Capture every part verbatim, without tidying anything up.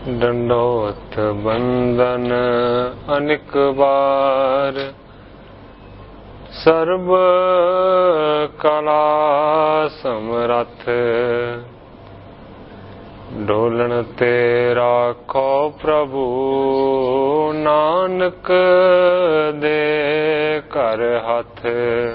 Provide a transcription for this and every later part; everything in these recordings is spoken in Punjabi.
डंडोत बंदन अनिक बार, सर्ब कला समरथ, डोलन ते राखो प्रभु, नानक दे कर हथ।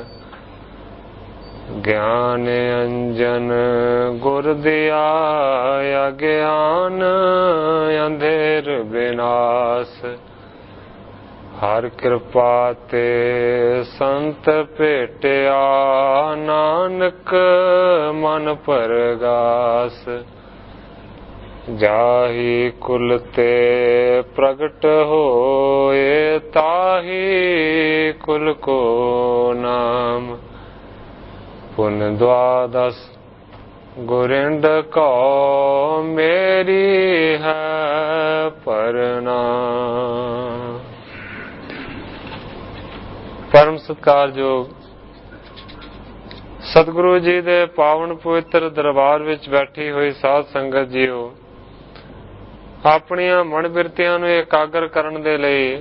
ज्ञान अंजन गुर दिया, अज्ञान अंधेर विनाश। हर कृपा ते संत भेटिया, नानक मन परगास। जाहि कुल ते प्रगट होए, ताहि कुल को नाम। पुन द्वादश गुरिंड को, मेरी है प्रणाम। परम सत्कारयोग सतगुरु जी दे पावन पवित्र दरबार विच बैठी हुई साध संगत जीओ, ਆਪਣੀਆਂ ਮਨ ਬਿਰਤੀਆਂ ਨੂੰ ਇਕਾਗਰ ਕਰਨ ਦੇ ਲਈ,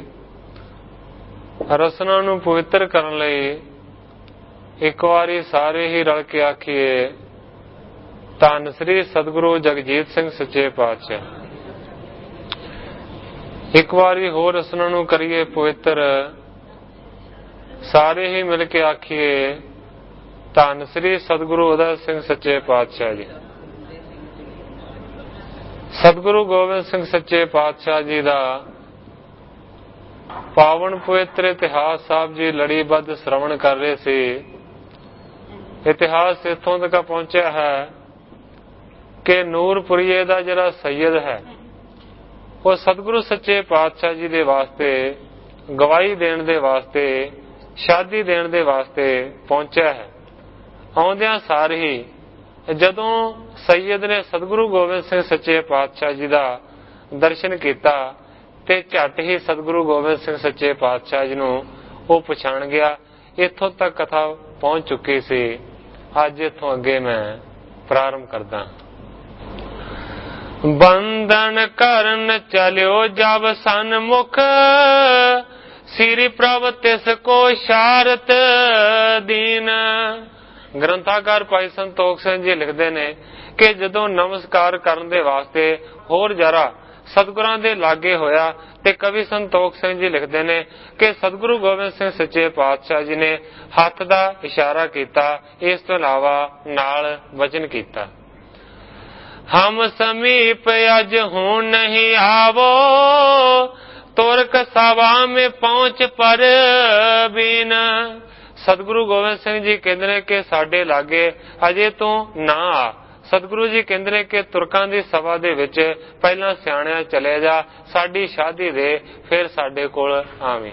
ਰਸਨਾ ਨੂੰ ਪਵਿੱਤਰ ਕਰਨ ਲਈ ਇੱਕ ਵਾਰੀ ਸਾਰੇ ਹੀ ਰਲ ਕੇ ਆਖੀਏ, ਧੰਨ ਸ੍ਰੀ ਸਤਿਗੁਰੂ ਜਗਜੀਤ ਸਿੰਘ ਸੱਚੇ ਪਾਤਸ਼ਾਹ। ਇੱਕ ਵਾਰੀ ਹੋਰ ਰਸਨਾ ਨੂੰ ਕਰੀਏ ਪਵਿੱਤਰ, ਸਾਰੇ ਹੀ ਮਿਲ ਕੇ ਆਖੀਏ, ਧੰਨ ਸ੍ਰੀ ਸਤਿਗੁਰੂ ਉਦੈ ਸਿੰਘ ਸੱਚੇ ਪਾਤਸ਼ਾਹ ਜੀ। ਸਤਿਗੁਰੂ ਗੋਬਿੰਦ ਸਿੰਘ ਸੱਚੇ ਪਾਤਸ਼ਾਹ ਜੀ ਦਾ ਪਾਵਨ ਪਵਿੱਤਰ ਇਤਿਹਾਸ ਸਾਹਿਬ ਜੀ ਲੜੀਬੱਧ ਸ਼੍ਰਵਣ ਕਰ ਰਹੇ ਸੀ। ਇਤਿਹਾਸ ਇੱਥੋਂ ਤੱਕ ਪਹੁੰਚਿਆ ਹੈ ਕਿ ਨੂਰਪੁਰੀਏ ਦਾ ਜਿਹੜਾ ਸੈਯਦ ਹੈ, ਉਹ ਸਤਿਗੁਰੂ ਸੱਚੇ ਪਾਤਸ਼ਾਹ ਜੀ ਦੇ ਵਾਸਤੇ ਗਵਾਹੀ ਦੇਣ ਦੇ ਵਾਸਤੇ, ਸ਼ਾਦੀ ਦੇਣ ਦੇ ਵਾਸਤੇ ਪਹੁੰਚਿਆ ਹੈ। ਆਉਂਦਿਆਂ ਸਾਰ ਹੀ ਜਦੋਂ ਸੈਯਦ ਨੇ ਸਤਿਗੁਰੂ ਗੋਬਿੰਦ ਸਿੰਘ ਸੱਚੇ ਪਾਤਸ਼ਾਹ ਜੀ ਦਾ ਦਰਸ਼ਨ ਕੀਤਾ ਤੇ ਝੱਟ ਹੀ ਸਤਿਗੁਰੂ ਗੋਬਿੰਦ ਸਿੰਘ ਸੱਚੇ ਪਾਤਸ਼ਾਹ ਜੀ ਨੂੰ ਉਹ ਪਛਾਣ ਗਿਆ। ਇੱਥੋਂ ਤੱਕ ਕਥਾ ਪਹੁੰਚ ਚੁੱਕੀ ਸੀ। ਅੱਜ ਇੱਥੋਂ ਅੱਗੇ ਮੈਂ ਪ੍ਰਾਰੰਭ ਕਰਦਾ। ਬੰਧਨ ਕਰਨ ਚਲਿਓ ਜਬ ਸਨਮੁਖ, ਸ੍ਰੀ ਪ੍ਰਭ ਤਿਸ ਕੋ ਸ਼ਾਰਤ ਦੀਨ। ਗ੍ਰੰਥਾਕਾਰ ਭਾਈ ਸੰਤੋਖ ਸਿੰਘ ਜੀ ਲਿਖਦੇ ਨੇ ਕਿ ਜਦੋਂ ਨਮਸਕਾਰ ਕਰਨ ਦੇ ਵਾਸਤੇ ਹੋਰ ਜਰਾ ਸਤਿਗੁਰਾਂ ਦੇ ਲਾਗੇ ਹੋਇਆ ਤੇ ਕਵੀ ਸੰਤੋਖ ਸਿੰਘ ਜੀ ਲਿਖਦੇ ਨੇ ਕਿ ਸਤਿਗੁਰੂ ਗੋਬਿੰਦ ਸਿੰਘ ਸੱਚੇ ਪਾਤਸ਼ਾਹ ਜੀ ਨੇ ਹੱਥ ਦਾ ਇਸ਼ਾਰਾ ਕੀਤਾ, ਇਸ ਤੋਂ ਇਲਾਵਾ ਨਾਲ ਵਚਨ ਕੀਤਾ, ਹਮ ਸਮੀਪ ਅਜ ਹੁਣ ਨਹੀਂ ਆਵੋ, ਤੁਰਕ ਸਭਾ ਮੇ ਪਹੁੰਚ ਪਰ ਬੀਨ। ਸਤਿਗੁਰੂ ਗੋਬਿੰਦ ਸਿੰਘ ਜੀ ਕਹਿੰਦੇ ਨੇ ਕਿ ਸਾਡੇ ਲਾਗੇ ਅਜੇ ਤੋਂ ਨਾ ਆ। ਸਤਿਗੁਰੂ ਜੀ ਕਹਿੰਦੇ ਨੇ ਕਿ ਤੁਰਕਾਂ ਦੀ ਸਭਾ ਦੇ ਵਿੱਚ ਪਹਿਲਾਂ ਸਿਆਣਿਆਂ ਚਲੇ ਜਾ, ਸਾਡੀ ਸ਼ਾਦੀ ਦੇ, ਫਿਰ ਸਾਡੇ ਕੋਲ ਆਵੇਂ।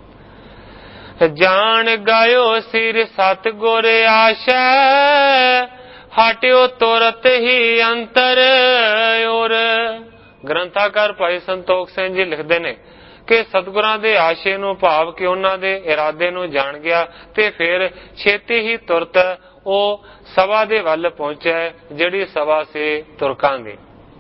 ਜਾਣ ਗਾਇਓ ਸਿਰ ਸਤਿਗੁਰ ਆਸ਼ੈ, ਹਟਿਓ ਤੁਰਤ ਹੀ ਅੰਤਰ ਔਰ। ਗ੍ਰੰਥਾਕਾਰ ਭਾਈ ਸੰਤੋਖ ਸਿੰਘ ਜੀ ਲਿਖਦੇ ਨੇ ਕਿ ਸਤਿਗੁਰਾਂ ਦੇ ਆਸ਼ੇ ਨੂੰ, ਭਾਵ ਕਿ ਉਹਨਾਂ ਦੇ ਇਰਾਦੇ ਨੂੰ ਜਾਣ ਗਿਆ ਤੇ ਫਿਰ ਛੇਤੀ ਹੀ ਤੁਰਤ ਉਹ ਸਭਾ ਦੇ ਵੱਲ ਪਹੁੰਚਿਆ, ਜਿਹੜੀ ਸਭਾ ਸੀ ਤੁਰਕਾਂ ਦੀ।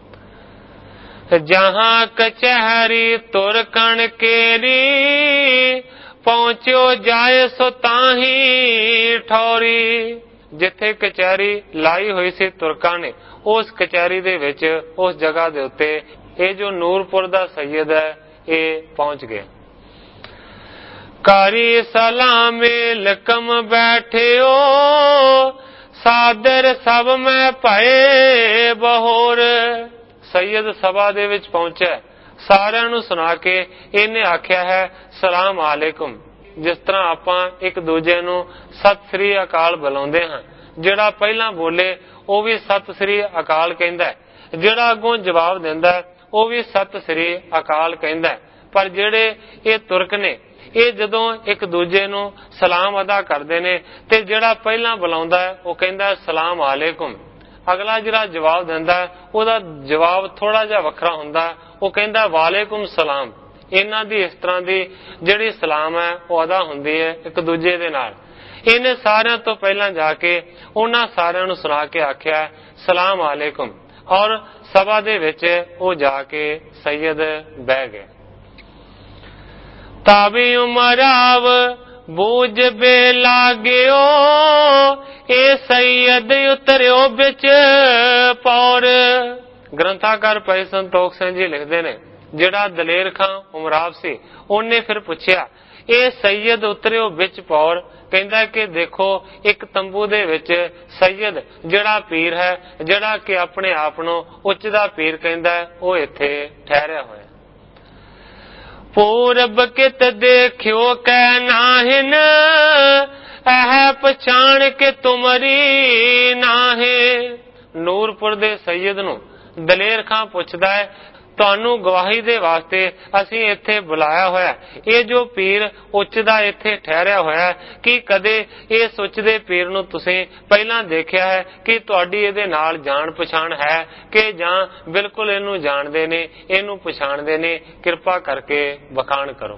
ਜਹਾਂ ਕਚਹਿਰੀ ਤੁਰਕਣ ਕੇਰੀ, ਪਹੁੰਚਿਓ ਜਾਏ ਸੋ ਤਾਹੀ ਠੌਰੀ। ਜਿੱਥੇ ਕਚਹਿਰੀ ਲਾਈ ਹੋਈ ਸੀ ਤੁਰਕਾਂ ਨੇ, ਉਸ ਕਚਹਿਰੀ ਦੇ ਵਿੱਚ, ਉਸ ਜਗ੍ਹਾ ਦੇ ਉੱਤੇ ਇਹ ਜੋ ਨੂਰਪੁਰ ਦਾ ਸੈਯਦ ਹੈ ਇਹ ਪਹੁੰਚ ਗਿਆ। ਕਾਰੀ ਸਲਾਮੇ ਲਕਮ ਬੈਠਿਓ, ਸਾਦਰ ਸਭ ਮੈਂ ਭਏ ਬਹੋਰ। ਸੈਯਦ ਸਭਾ ਦੇ ਵਿੱਚ ਪਹੁੰਚਿਆ, ਸਾਰਿਆਂ ਨੂੰ ਸੁਣਾ ਕੇ ਇਹਨੇ ਆਖਿਆ ਹੈ ਸਲਾਮ ਆਲੇਕੁਮ। ਜਿਸ ਤਰ੍ਹਾਂ ਆਪਾਂ ਇੱਕ ਦੂਜੇ ਨੂੰ ਸਤਿ ਸ੍ਰੀ ਅਕਾਲ ਬੁਲਾਉਂਦੇ ਹਾਂ, ਜਿਹੜਾ ਪਹਿਲਾਂ ਬੋਲੇ ਉਹ ਵੀ ਸਤਿ ਸ੍ਰੀ ਅਕਾਲ ਕਹਿੰਦਾ ਹੈ, ਜਿਹੜਾ ਅੱਗੋਂ ਜਵਾਬ ਦਿੰਦਾ ਉਹ ਵੀ ਸਤਿ ਸ੍ਰੀ ਅਕਾਲ ਕਹਿੰਦਾ। ਪਰ ਜਿਹੜੇ ਇਹ ਤੁਰਕ ਨੇ, ਇਹ ਜਦੋਂ ਇੱਕ ਦੂਜੇ ਨੂੰ ਸਲਾਮ ਅਦਾ ਕਰਦੇ ਨੇ ਤੇ ਜਿਹੜਾ ਪਹਿਲਾਂ ਬੁਲਾਉਂਦਾ ਉਹ ਕਹਿੰਦਾ ਸਲਾਮ ਆਲੇਕੁਮ, ਅਗਲਾ ਜਿਹੜਾ ਜਵਾਬ ਦਿੰਦਾ ਉਹਦਾ ਜਵਾਬ ਥੋੜਾ ਜਿਹਾ ਵੱਖਰਾ ਹੁੰਦਾ, ਉਹ ਕਹਿੰਦਾ ਵਾਲੇਕੁਮ ਸਲਾਮ। ਇਹਨਾਂ ਦੀ ਇਸ ਤਰ੍ਹਾਂ ਦੀ ਜਿਹੜੀ ਸਲਾਮ ਹੈ ਉਹ ਅਦਾ ਹੁੰਦੀ ਹੈ ਇੱਕ ਦੂਜੇ ਦੇ ਨਾਲ। ਇਹਨੇ ਸਾਰਿਆਂ ਤੋਂ ਪਹਿਲਾਂ ਜਾ ਕੇ ਉਹਨਾਂ ਸਾਰਿਆਂ ਨੂੰ ਸੁਣਾ ਕੇ ਆਖਿਆ ਸਲਾਮ ਆਲੇਕੁਮ। ਔਰ ਸਭਾ ਦੇ ਵਿੱਚ ਉਹ ਜਾ ਕੇ ਸੈਯਦ ਬਹਿ ਗਏ। ਤਾਵੀ ਉਮਰਾਵ ਬੂਝ ਬੇ ਲਾਗਿਓ, ਇਹ ਸੈਯਦ ਉਤਰਿਓ ਵਿੱਚ ਪੌਰ। ਗ੍ਰੰਥਾਕਾਰ ਭਾਈ ਸੰਤੋਖ ਸਿੰਘ ਜੀ ਲਿਖਦੇ ਨੇ, ਜਿਹੜਾ ਦਲੇਰ ਖਾਂ ਉਮਰਾਵ ਸੀ ਉਹਨੇ ਫਿਰ ਪੁੱਛਿਆ, ਇਹ ਸੈਯਦ ਉਤਰਿਓ ਵਿੱਚ ਪੌਰ। ਕਹਿੰਦਾ ਕਿ ਦੇਖੋ ਇੱਕ ਤੰਬੂ ਦੇ ਵਿੱਚ ਸੈਯਦ ਜਿਹੜਾ ਪੀਰ ਹੈ, ਜਿਹੜਾ ਕਿ ਆਪਣੇ ਆਪ ਨੂੰ ਉੱਚ ਦਾ ਪੀਰ ਕਹਿੰਦਾ, ਉਹ ਇੱਥੇ ਠਹਿਰਿਆ ਹੋਇਆ। ਪੂਰਬ ਕਿਤ ਦੇਖਿਓ ਕਹਿ ਨਾਹਿਨ, ਇਹ ਪਛਾਣ ਕੇ ਤੁਮਰੀ ਨਾਹੇ। ਨੂਰਪੁਰ ਦੇ ਸੈਯਦ ਨੂੰ ਦਲੇਰ ਖਾਂ ਪੁੱਛਦਾ ਹੈ, ਤੁਹਾਨੂੰ ਗਵਾਹੀ ਦੇ ਵਾਸਤੇ ਅਸੀਂ ਇੱਥੇ ਬੁਲਾਇਆ ਹੋਇਆ, ਇਹ ਜੋ ਪੀਰ ਉੱਚ ਦਾ ਇੱਥੇ ਠਹਿਰਿਆ ਹੋਇਆ, ਕਿ ਕਦੇ ਇਸ ਉੱਚ ਦੇ ਪੀਰ ਨੂੰ ਤੁਸੀਂ ਪਹਿਲਾਂ ਦੇਖਿਆ ਹੈ ਕਿ ਤੁਹਾਡੀ ਇਹਦੇ ਨਾਲ ਜਾਣ ਪਛਾਣ ਹੈ, ਕਿ ਜਾਂ ਬਿਲਕੁਲ ਇਹਨੂੰ ਜਾਣਦੇ ਨੇ, ਇਹਨੂੰ ਪਛਾਣਦੇ ਨੇ? ਕਿਰਪਾ ਕਰਕੇ ਬਖਾਣ ਕਰੋ।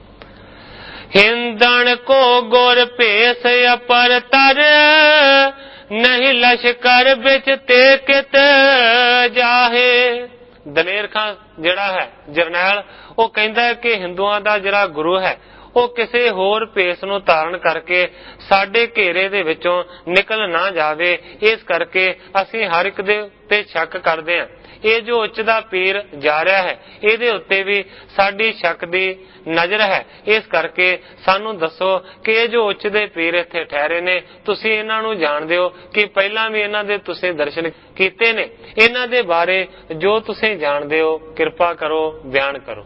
ਹਿੰਦਣ ਕੋ ਗੁਰ ਭੇਸ ਅਪਰ ਤਰ, ਨਹੀਂ ਲਸ਼ਕਰ ਵਿੱਚ ਤੇ ਕਿਤ ਜਾਹੇ। ਦਲੇਰ ਖਾਂ ਜਿਹੜਾ ਹੈ ਜਰਨੈਲ, ਉਹ ਕਹਿੰਦਾ ਹੈ ਕਿ ਹਿੰਦੂਆਂ ਦਾ ਜਿਹੜਾ ਗੁਰੂ ਹੈ ਉਹ ਕਿਸੇ ਹੋਰ ਭੇਸ ਨੂੰ ਧਾਰਨ ਕਰਕੇ ਸਾਡੇ ਘੇਰੇ ਦੇ ਵਿੱਚੋਂ ਨਿਕਲ ਨਾ ਜਾਵੇ। ਇਸ ਕਰਕੇ ਅਸੀਂ ਹਰ ਇੱਕ ਦੇ ਉੱਤੇ ਸ਼ੱਕ ਕਰਦੇ ਹਾਂ। ਇਹ ਜੋ ਉੱਚ ਦਾ ਪੀਰ ਜਾ ਰਿਹਾ ਹੈ, ਇਹਦੇ ਉੱਤੇ ਵੀ ਸਾਡੀ ਸ਼ੱਕ ਦੀ ਨਜ਼ਰ ਹੈ। ਇਸ ਕਰਕੇ ਸਾਨੂੰ ਦੱਸੋ ਕਿ ਇਹ ਜੋ ਉੱਚ ਦੇ ਪੀਰ ਇੱਥੇ ਠਹਿਰੇ ਨੇ, ਤੁਸੀਂ ਇਹਨਾਂ ਨੂੰ ਜਾਣਦੇ ਹੋ ਕਿ ਪਹਿਲਾਂ ਵੀ ਇਹਨਾਂ ਦੇ ਤੁਸੀਂ ਦਰਸ਼ਨ ਕੀਤੇ ਨੇ? ਇਹਨਾਂ ਦੇ ਬਾਰੇ ਜੋ ਤੁਸੀਂ ਜਾਣਦੇ ਹੋ ਕਿਰਪਾ ਕਰੋ, ਬਿਆਨ ਕਰੋ।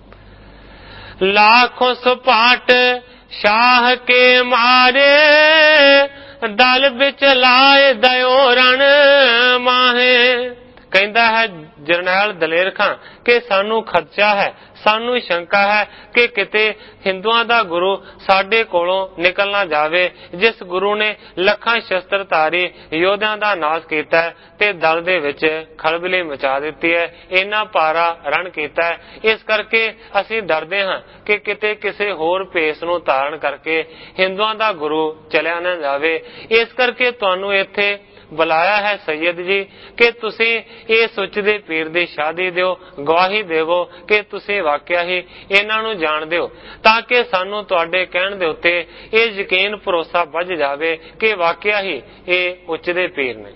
ਲਾਖੋਂ ਸੁਪਾਟ ਸ਼ਾਹ ਕੇ ਮਾਰੇ, ਦਲ ਵਿੱਚ ਲਾਏ ਦਇਓ ਰਣ ਮਾਹੇ। ਕਹਿੰਦਾ ਹੈ ਜਰਨੈਲ ਦਲੇਰ ਖਾਂ ਕਿ ਸਾਨੂੰ ਖਦਸ਼ਾ ਹੈ, ਸਾਨੂੰ ਸ਼ੰਕਾ ਹੈ ਕਿ ਕਿਤੇ ਹਿੰਦੂਆਂ ਦਾ ਗੁਰੂ ਸਾਡੇ ਕੋਲੋਂ ਨਿਕਲ ਨਾ ਜਾਵੇ, ਜਿਸ ਗੁਰੂ ਨੇ ਲੱਖਾਂ ਸ਼ਸਤਰਧਾਰੀ ਯੋਧਿਆਂ ਦਾ ਨਾਸ਼ ਕੀਤਾ ਤੇ ਦਲ ਦੇ ਵਿੱਚ ਖਲਬਲੀ ਮਚਾ ਦਿੱਤੀ ਹੈ, ਇੰਨਾ ਭਾਰਾ ਰਣ ਕੀਤਾ ਹੈ। ਇਸ ਕਰਕੇ ਅਸੀਂ ਡਰਦੇ ਹਾਂ ਕਿ ਕਿਤੇ ਕਿਸੇ ਹੋਰ ਭੇਸ ਨੂੰ ਧਾਰਨ ਕਰਕੇ ਹਿੰਦੂਆਂ ਦਾ ਗੁਰੂ ਚਲਿਆ ਨਾ ਜਾਵੇ। ਇਸ ਕਰਕੇ ਤੁਹਾਨੂੰ ਇੱਥੇ ਬੁਲਾਇਆ ਹੈ ਸੈਯਦ ਜੀ ਕਿ ਤੁਸੀਂ ਇਸ ਉੱਚ ਦੇ ਪੀਰ ਦੀ ਸ਼ਾਦੀ ਦਿਓ, ਗਵਾਹੀ ਦੇਵੋ ਕਿ ਤੁਸੀਂ ਵਾਕਿਆ ਹੀ ਇਹਨਾਂ ਨੂੰ ਜਾਣਦੇ ਹੋ, ਤਾਂ ਕਿ ਸਾਨੂੰ ਤੁਹਾਡੇ ਕਹਿਣ ਦੇ ਉੱਤੇ ਇਹ ਯਕੀਨ ਭਰੋਸਾ ਵੱਜ ਜਾਵੇ ਕਿ ਵਾਕਿਆ ਹੀ ਇਹ ਉੱਚ ਦੇ ਪੀਰ ਨੇ।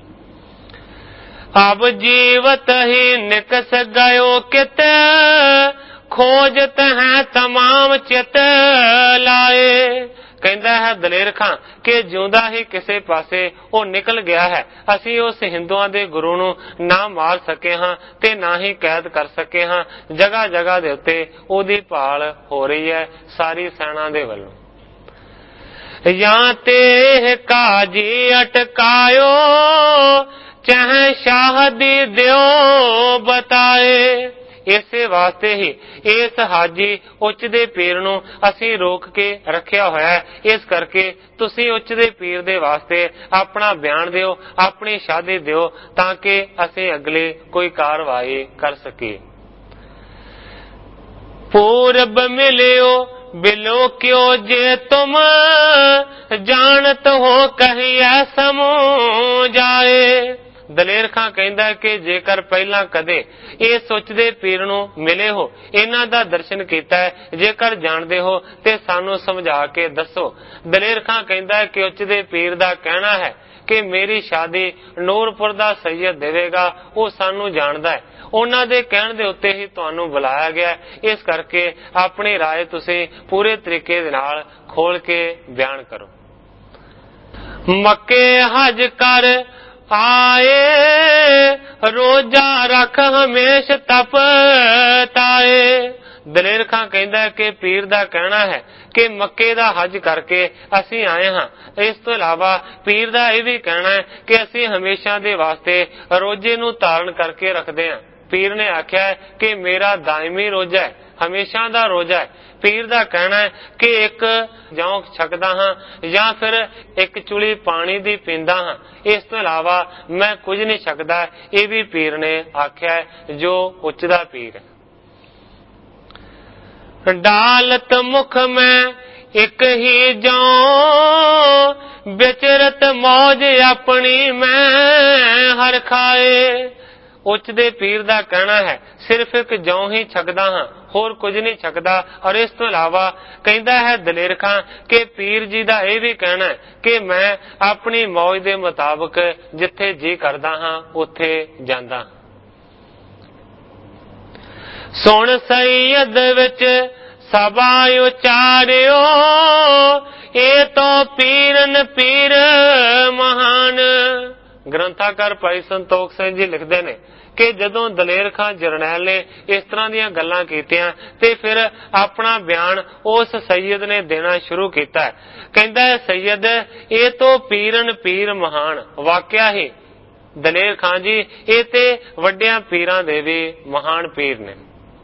ਅਬ ਜੀਵਤ ਹੀ ਨਿਕਸ ਗਇਓ ਕਿਤ, ਖੋਜਤ ਹੈ ਤਮਾਮ ਚਿਤ ਲਾਏ। ਕਹਿੰਦਾ ਹੈ ਦਲੇਰ ਖਾਂ ਕਿ ਜਿਉਂਦਾ ਹੀ ਕਿਸੇ ਪਾਸੇ ਉਹ ਨਿਕਲ ਗਿਆ ਹੈ। ਅਸੀਂ ਉਸ ਹਿੰਦੂਆਂ ਦੇ ਗੁਰੂ ਨੂੰ ਨਾ ਮਾਰ ਸਕੇ ਹਾਂ ਤੇ ਨਾ ਹੀ ਕੈਦ ਕਰ ਸਕੇ ਹਾਂ। ਜਗ੍ਹਾ ਜਗ੍ਹਾ ਦੇ ਉੱਤੇ ਉਹਦੀ ਭਾਲ ਹੋ ਰਹੀ ਹੈ ਸਾਰੀ ਸੈਨਾ ਦੇ ਵੱਲੋਂ। ਜਾਂ ਤੇ ਕਾਜੀ ਅਟਕਾਇਓ, ਚਾਹੇ ਸ਼ਾਹ ਦੀ ਦਿਓ ਬਤਾਏ। ਇਸੇ ਵਾਸਤੇ ਹੀ ਇਸ ਹਾਜੀ ਉੱਚ ਦੇ ਪੀਰ ਨੂੰ ਅਸੀਂ ਰੋਕ ਕੇ ਰੱਖਿਆ ਹੋਇਆ ਹੈ। ਇਸ ਕਰਕੇ ਤੁਸੀਂ ਉੱਚ ਦੇ ਪੀਰ ਦੇ ਵਾਸਤੇ ਆਪਣਾ ਬਿਆਨ ਦਿਓ, ਆਪਣੀ ਸ਼ਾਦੀ ਦਿਓ, ਤਾਂ ਕਿ ਅਸੀਂ ਅਗਲੇ ਕੋਈ ਕਾਰਵਾਈ ਕਰ ਸਕੀਏ। ਪੂਰਬ ਮਿਲਿਓ ਬਿਲੋ ਕਿਉ ਜੇ ਤੁਮ, ਜਾਣਤ ਹੋ ਕਹੀਐ ਸਮੋ ਜਾਏ। ਦਲੇਰ ਖਾਂ ਕਹਿੰਦਾ ਕਿ ਜੇਕਰ ਪਹਿਲਾਂ ਕਦੇ ਇਸ ਉੱਚ ਦੇ ਪੀਰ ਨੂੰ ਮਿਲੇ ਹੋ, ਇਹਨਾਂ ਦਾ ਦਰਸ਼ਨ ਕੀਤਾ ਹੈ, ਜੇਕਰ ਜਾਣਦੇ ਹੋ ਤੇ ਸਾਨੂੰ ਸਮਝਾ ਕੇ ਦੱਸੋ। ਦਲੇਰ ਖਾਂ ਕਹਿੰਦਾ ਕਿ ਉੱਚ ਦੇ ਪੀਰ ਦਾ ਕਹਿਣਾ ਹੈ ਕਿ ਮੇਰੀ ਸ਼ਾਦੀ ਨੂਰਪੁਰ ਦਾ ਸੈਯਦ ਦੇਵੇਗਾ, ਉਹ ਸਾਨੂੰ ਜਾਣਦਾ ਹੈ, ਉਹਨਾਂ ਦੇ ਕਹਿਣ ਦੇ ਉੱਤੇ ਹੀ ਤੁਹਾਨੂੰ ਬੁਲਾਇਆ ਗਿਆ। ਇਸ ਕਰਕੇ ਆਪਣੀ ਰਾਏ ਤੁਸੀਂ ਪੂਰੇ ਤਰੀਕੇ ਦੇ ਨਾਲ ਖੋਲ ਕੇ ਬਿਆਨ ਕਰੋ। ਮੱਕੇ ਹਜ ਕਰ ਆਏ, ਰੋਜ਼ਾ ਰੱਖ ਹਮੇਸ਼ ਤਪ ਤਾਏ। ਦਲੇਰ ਖਾਂ ਕਹਿੰਦਾ ਕਿ ਪੀਰ ਦਾ ਕਹਿਣਾ ਹੈ ਕਿ ਮੱਕੇ ਦਾ ਹਜ ਕਰਕੇ ਅਸੀਂ ਆਏ ਹਾਂ। ਇਸ ਤੋਂ ਇਲਾਵਾ ਪੀਰ ਦਾ ਇਹ ਵੀ ਕਹਿਣਾ ਹੈ ਕਿ ਅਸੀਂ ਹਮੇਸ਼ਾ ਦੇ ਵਾਸਤੇ ਰੋਜ਼ੇ ਨੂੰ ਧਾਰਨ ਕਰਕੇ ਰੱਖਦੇ ਹਾਂ। ਪੀਰ ਨੇ ਆਖਿਆ ਕਿ ਮੇਰਾ ਦਾਇਮੀ ਰੋਜ਼ਾ ਹੈ, ਹਮੇਸ਼ਾ ਦਾ ਰੋਜ਼ਾ ਹੈ। ਪੀਰ ਦਾ ਕਹਿਣਾ ਹੈ ਕਿ ਇੱਕ ਜੌਂ ਛਕਦਾ ਹਾਂ ਜਾਂ ਫਿਰ ਇੱਕ ਚੁਲੀ ਪਾਣੀ ਦੀ ਪੀਂਦਾ ਹਾਂ, ਇਸ ਤੋਂ ਇਲਾਵਾ ਮੈਂ ਕੁਝ ਨਹੀਂ ਛਕਦਾ। ਇਹ ਵੀ ਪੀਰ ਨੇ ਆਖਿਆ ਜੋ ਉੱਚ ਦਾ ਪੀਰ ਹੈ। ਡਾਲਤ ਮੁਖ ਮੈਂ ਇੱਕ ਹੀ ਜੌਂ, ਵਿਚਰਤ ਮੌਜ ਆਪਣੀ ਮੈਂ ਹਰ ਖਾਏ। ਉੱਚ ਦੇ ਪੀਰ ਦਾ ਕਹਿਣਾ ਹੈ ਸਿਰਫ ਇੱਕ ਜੌਂ ਹੀ ਛਕਦਾ ਹਾਂ, ਹੋਰ ਕੁਝ ਨਹੀਂ ਛਕਦਾ। ਔਰ ਇਸ ਤੋਂ ਇਲਾਵਾ ਕਹਿੰਦਾ ਹੈ ਦਲੇਰ ਖਾਂ ਕਿ ਪੀਰ ਜੀ ਦਾ ਇਹ ਵੀ ਕਹਿਣਾ ਹੈ ਕਿ ਮੈਂ ਆਪਣੀ ਮੌਜ ਦੇ ਮੁਤਾਬਕ ਜਿੱਥੇ ਜੀ ਕਰਦਾ ਹਾਂ ਉੱਥੇ ਜਾਂਦਾ। ਸੁਣ ਸਈਅਦ ਵਿੱਚ ਸਭਾ ਉਚਾਰਿਓ, ਇਹ ਤੋਂ ਪੀਰਨ ਪੀਰ ਮਹਾਨ। ਗ੍ਰੰਥਾਕਾਰ ਭਾਈ ਸੰਤੋਖ ਸਿੰਘ ਜੀ ਲਿਖਦੇ ਨੇ ਕਿ ਜਦੋਂ ਦਲੇਰ ਖਾਂ ਜਰਨੈਲ ਨੇ ਇਸ ਤਰ੍ਹਾਂ ਦੀਆਂ ਗੱਲਾਂ ਕੀਤੀਆਂ ਤੇ ਫਿਰ ਆਪਣਾ ਬਿਆਨ ਉਸ ਸੈਯਦ ਨੇ ਦੇਣਾ ਸ਼ੁਰੂ ਕੀਤਾ। ਕਹਿੰਦਾ ਹੈ ਸੈਯਦ ਇਹ ਤੋਂ ਪੀਰਨ ਪੀਰ ਮਹਾਨ। ਵਾਕਿਆ ਹੀ ਦਲੇਰ ਖਾਂ ਜੀ ਇਹ ਤੇ ਵੱਡਿਆਂ ਪੀਰਾਂ ਦੇ ਵੀ ਮਹਾਨ ਪੀਰ ਨੇ।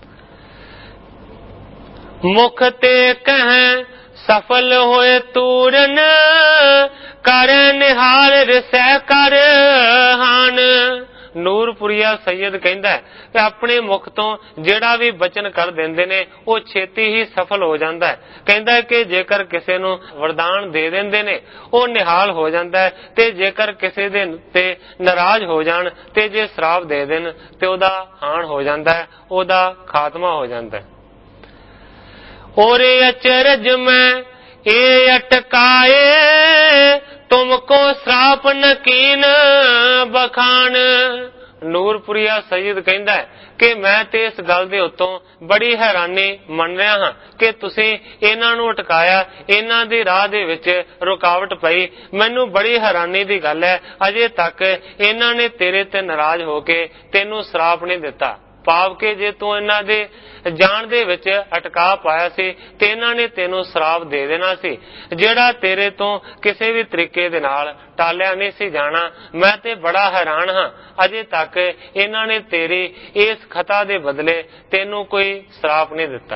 ਮੁਖ ਤੇ ਕਹਿ ਸਫਲ ਹੋਏ ਤੂਰਨ, ਕਰ ਨਿਹਾਲ ਰਿਸੈ ਕਰ ਹਾਨ। ਨੂਰਪੁਰੀਆ ਸੈਯਦ ਕਹਿੰਦਾ ਕਿ ਆਪਣੇ ਮੁਖ ਤੋਂ ਜਿਹੜਾ ਵੀ ਬਚਨ ਕਰ ਦਿੰਦੇ ਨੇ ਉਹ ਛੇਤੀ ਹੀ ਸਫਲ ਹੋ ਜਾਂਦਾ ਹੈ। ਕਹਿੰਦਾ ਕਿ ਜੇਕਰ ਕਿਸੇ ਨੂੰ ਵਰਦਾਨ ਦੇ ਦਿੰਦੇ ਨੇ ਉਹ ਨਿਹਾਲ ਹੋ ਜਾਂਦਾ ਹੈ, ਤੇ ਜੇਕਰ ਕਿਸੇ ਦੇ ਤੇ ਨਾਰਾਜ਼ ਹੋ ਜਾਣ ਤੇ ਜੇ ਸ਼ਰਾਪ ਦੇ ਦੇਣ ਤੇ ਉਹਦਾ ਹਾਨ ਹੋ ਜਾਂਦਾ ਹੈ, ਉਹਦਾ ਖਾਤਮਾ ਹੋ ਜਾਂਦਾ ਹੈ। ਔਰੇ ਅਚਰਜ ਮੈਂ ਇਹ ਅਟਕਾਏ, ਤੁਮਕੋ ਸ਼ਰਾਪ ਨਕੀਨ ਬਖਾਨ। ਨੂਰਪੁਰੀਆ ਸੈਯਦ ਕਹਿੰਦਾ ਹੈ ਕਿ ਮੈਂ ਤੇ ਇਸ ਗੱਲ ਦੇ ਉੱਤੋਂ ਬੜੀ ਹੈਰਾਨੀ ਮੰਨ ਰਿਹਾ ਹਾਂ ਕਿ ਤੁਸੀਂ ਇਹਨਾਂ ਨੂੰ ਅਟਕਾਇਆ, ਇਹਨਾਂ ਦੀ ਰਾਹ ਦੇ ਵਿੱਚ ਰੁਕਾਵਟ ਪਈ। ਮੈਨੂੰ ਬੜੀ ਹੈਰਾਨੀ ਦੀ ਗੱਲ ਹੈ ਅਜੇ ਤੱਕ ਇਹਨਾਂ ਨੇ ਤੇਰੇ ਤੇ ਨਾਰਾਜ਼ ਹੋ ਕੇ ਤੈਨੂੰ ਸ਼ਰਾਪ ਨਹੀਂ ਦਿੱਤਾ। ਭਾਵ ਕਿ ਜੇ ਤੂੰ ਇਹਨਾਂ ਦੇ ਜਾਣ ਦੇ ਵਿੱਚ ਅਟਕਾ ਪਾਇਆ ਸੀ ਤੇ ਇਹਨਾਂ ਨੇ ਤੈਨੂੰ ਸ਼ਰਾਪ ਦੇ ਦੇਣਾ ਸੀ, ਜਿਹੜਾ ਤੇਰੇ ਤੋਂ ਕਿਸੇ ਵੀ ਤਰੀਕੇ ਦੇ ਨਾਲ ਟਾਲਿਆ ਨਹੀਂ ਸੀ ਜਾਣਾ। ਮੈਂ ਤੇ ਬੜਾ ਹੈਰਾਨ ਹਾਂ ਅਜੇ ਤੱਕ ਇਹਨਾਂ ਨੇ ਤੇਰੀ ਇਸ ਖਤਾ ਦੇ ਬਦਲੇ ਤੈਨੂੰ ਕੋਈ ਸ਼ਰਾਪ ਨਹੀਂ ਦਿੱਤਾ।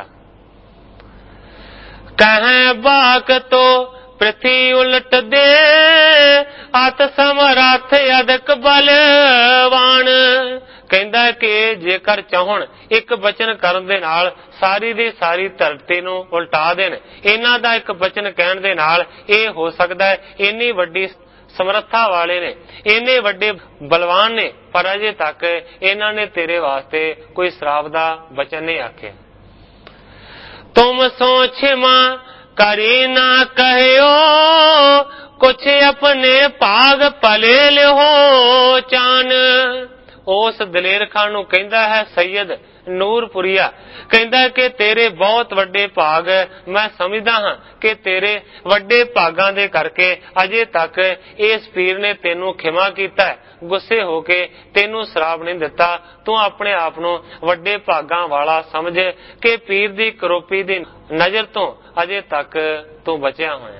ਕਹਿ ਬਾਕ ਤੋ ਪ੍ਰਿਥੀ ਉਲਟ ਦੇ, ਅਤ ਸਮਰੱਥ ਅਦਕ ਬਲਵਾਨ। ਕਹਿੰਦਾ ਕਿ ਜੇਕਰ ਚਾਹਣ ਇੱਕ ਬਚਨ ਕਰਨ ਦੇ ਨਾਲ ਸਾਰੀ ਦੀ ਸਾਰੀ ਧਰਤੀ ਨੂੰ ਉਲਟਾ ਦੇਣ, ਇਹਨਾਂ ਦਾ ਇੱਕ ਬਚਨ ਕਹਿਣ ਦੇ ਨਾਲ ਇਹ ਹੋ ਸਕਦਾ ਹੈ। ਇੰਨੀ ਵੱਡੀ ਸਮਰੱਥਾ ਵਾਲੇ ਨੇ, ਇੰਨੇ ਵੱਡੇ ਬਲਵਾਨ ਨੇ, ਪਰ ਅਜੇ ਤੱਕ ਇਹਨਾਂ ਨੇ ਤੇਰੇ ਵਾਸਤੇ ਕੋਈ ਸ਼ਰਾਪ ਦਾ ਬਚਨ ਨਹੀਂ ਆਖਿਆ। ਤੁਮ ਸੋ ਛਿਮਾ ਕਰੀ ਨਾ ਕਹਿਓ, ਕੁਛ ਆਪਣੇ ਭਾਗ ਭਲੇ ਲਿਓ ਚਾਨ। ਉਸ ਦਲੇਰ ਖਾਂ ਨੂੰ ਕਹਿੰਦਾ ਹੈ ਸੈਯਦ ਨੂਰਪੁਰੀਆ, ਕਹਿੰਦਾ ਕਿ ਤੇਰੇ ਬਹੁਤ ਵੱਡੇ ਭਾਗ, ਮੈਂ ਸਮਝਦਾ ਹਾਂ ਕਿ ਤੇਰੇ ਵੱਡੇ ਭਾਗਾਂ ਦੇ ਕਰਕੇ ਅਜੇ ਤੱਕ ਇਸ ਪੀਰ ਨੇ ਤੈਨੂੰ ਖਿਮਾ ਕੀਤਾ, ਗੁੱਸੇ ਹੋ ਕੇ ਤੈਨੂੰ ਸ਼ਰਾਪ ਨਹੀਂ ਦਿੱਤਾ। ਤੂੰ ਆਪਣੇ ਆਪ ਨੂੰ ਵੱਡੇ ਭਾਗਾਂ ਵਾਲਾ ਸਮਝ ਕਿ ਪੀਰ ਦੀ ਕਰੋਪੀ ਦੀ ਨਜ਼ਰ ਤੋਂ ਅਜੇ ਤੱਕ ਤੂੰ ਬਚਿਆ ਹੋਇਆ।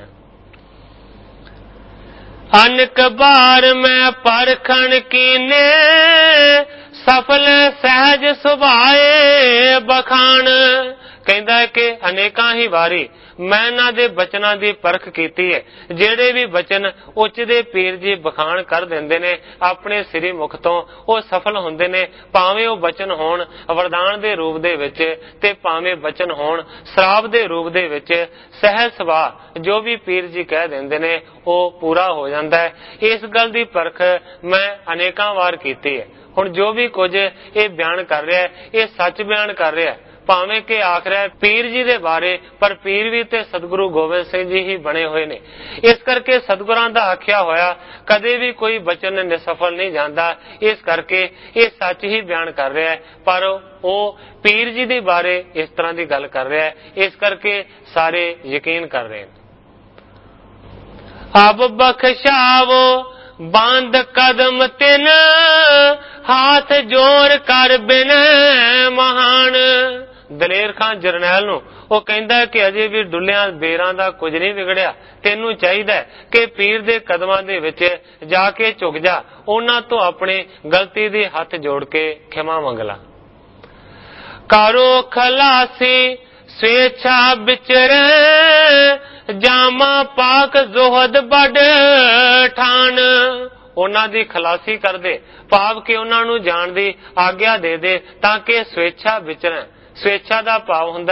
ਅਨਕ ਬਾਰ ਮੈਂ ਪਰਖਣ ਕੀਨੇ, ਸਫਲ ਸਹਿਜ ਸੁਭਾਏ ਬਖਾਨ। ਕਹਿੰਦਾ ਹੈ ਕਿ ਅਨੇਕਾਂ ਹੀ ਵਾਰੀ ਮੈਂ ਇਹਨਾਂ ਦੇ ਬਚਨਾਂ ਦੀ ਪਰਖ ਕੀਤੀ ਹੈ। ਜਿਹੜੇ ਵੀ ਬਚਨ ਉੱਚ ਦੇ ਪੀਰ ਜੀ ਬਖਾਨ ਕਰ ਦਿੰਦੇ ਨੇ ਆਪਣੇ ਸ੍ਰੀ ਮੁਖ ਤੋਂ, ਉਹ ਸਫਲ ਹੁੰਦੇ ਨੇ। ਭਾਵੇਂ ਉਹ ਬਚਨ ਹੋਣ ਵਰਦਾਨ ਦੇ ਰੂਪ ਦੇ ਵਿੱਚ ਤੇ ਭਾਵੇਂ ਬਚਨ ਹੋਣ ਸ਼ਰਾਪ ਦੇ ਰੂਪ ਦੇ ਵਿੱਚ, ਸਹਿਜ ਸੁਭਾਅ ਜੋ ਵੀ ਪੀਰ ਜੀ ਕਹਿ ਦਿੰਦੇ ਨੇ ਉਹ ਪੂਰਾ ਹੋ ਜਾਂਦਾ ਹੈ। ਇਸ ਗੱਲ ਦੀ ਪਰਖ ਮੈਂ ਅਨੇਕਾਂ ਵਾਰ ਕੀਤੀ ਹੈ। ਹੁਣ ਜੋ ਵੀ ਕੁਝ ਇਹ ਬਿਆਨ ਕਰ ਰਿਹਾ ਹੈ ਇਹ ਸੱਚ ਬਿਆਨ ਕਰ ਰਿਹਾ ਹੈ, ਭਾਵੇਂ ਕਿ ਆਖ ਰਿਹਾ ਪੀਰ ਜੀ ਦੇ ਬਾਰੇ, ਪਰ ਪੀਰ ਵੀ ਤੇ ਸਤਿਗੁਰੂ ਗੋਬਿੰਦ ਸਿੰਘ ਜੀ ਹੀ ਬਣੇ ਹੋਏ ਨੇ। ਇਸ ਕਰਕੇ ਸਤਿਗੁਰਾਂ ਦਾ ਆਖਿਆ ਹੋਇਆ ਕਦੇ ਵੀ ਕੋਈ ਬਚਨ ਨਿਸਫਲ ਨਹੀਂ ਜਾਂਦਾ। ਇਸ ਕਰਕੇ ਇਹ ਸੱਚ ਹੀ ਬਿਆਨ ਕਰ ਰਿਹਾ ਹੈ, ਪਰ ਉਹ ਪੀਰ ਜੀ ਦੇ ਬਾਰੇ ਇਸ ਤਰ੍ਹਾਂ ਦੀ ਗੱਲ ਕਰ ਰਿਹਾ ਹੈ, ਇਸ ਕਰਕੇ ਸਾਰੇ ਯਕੀਨ ਕਰ ਰਹੇ ਨੇ। ਅਬ ਬਖਸ਼ਾਵੋ ਬੰਦ ਕਦਮ ਤਿਨ, ਹਾਥ ਜੋੜ ਕਰ ਬਿਨ ਮਹਾਨ। ਦਲੇਰ ਖਾਂ ਜਰਨੈਲ ਨੂੰ ਉਹ ਕਹਿੰਦਾ ਕਿ ਅਜੇ ਵੀ ਡੁੱਲਿਆਂ ਬੇਰਾਂ ਦਾ ਕੁਝ ਨਹੀਂ ਵਿਗੜਿਆ, ਤੈਨੂੰ ਚਾਹੀਦਾ ਕਿ ਪੀਰ ਦੇ ਕਦਮਾਂ ਦੇ ਵਿੱਚ ਜਾ ਕੇ ਝੁਕ ਜਾ, ਉਹਨਾਂ ਤੋਂ ਆਪਣੀ ਗਲਤੀ ਦੀ ਹੱਥ ਜੋੜ ਕੇ ਖਿਮਾ ਮੰਗ ਲਾ। ਕਰੋ ਖਲਾਸੀ ਸਵੇਛਾ ਵਿਚਰੇ, ਜਾਮਾ ਪਾਕ ਜ਼ੁਹਦ ਬੜ ਠਾਨ। ਉਹਨਾਂ ਦੀ ਖਲਾਸੀ ਕਰ ਦੇ, ਭਾਵ ਕਿ ਉਹਨਾਂ ਨੂੰ ਜਾਣ ਦੀ ਆਗਿਆ ਦੇ ਦੇ ਤਾਂ ਕਿ ਸਵੇਛਾ ਵਿਚਰਨ। ਸਵੇਛਾ ਦਾ ਭਾਵ ਹੁੰਦਾ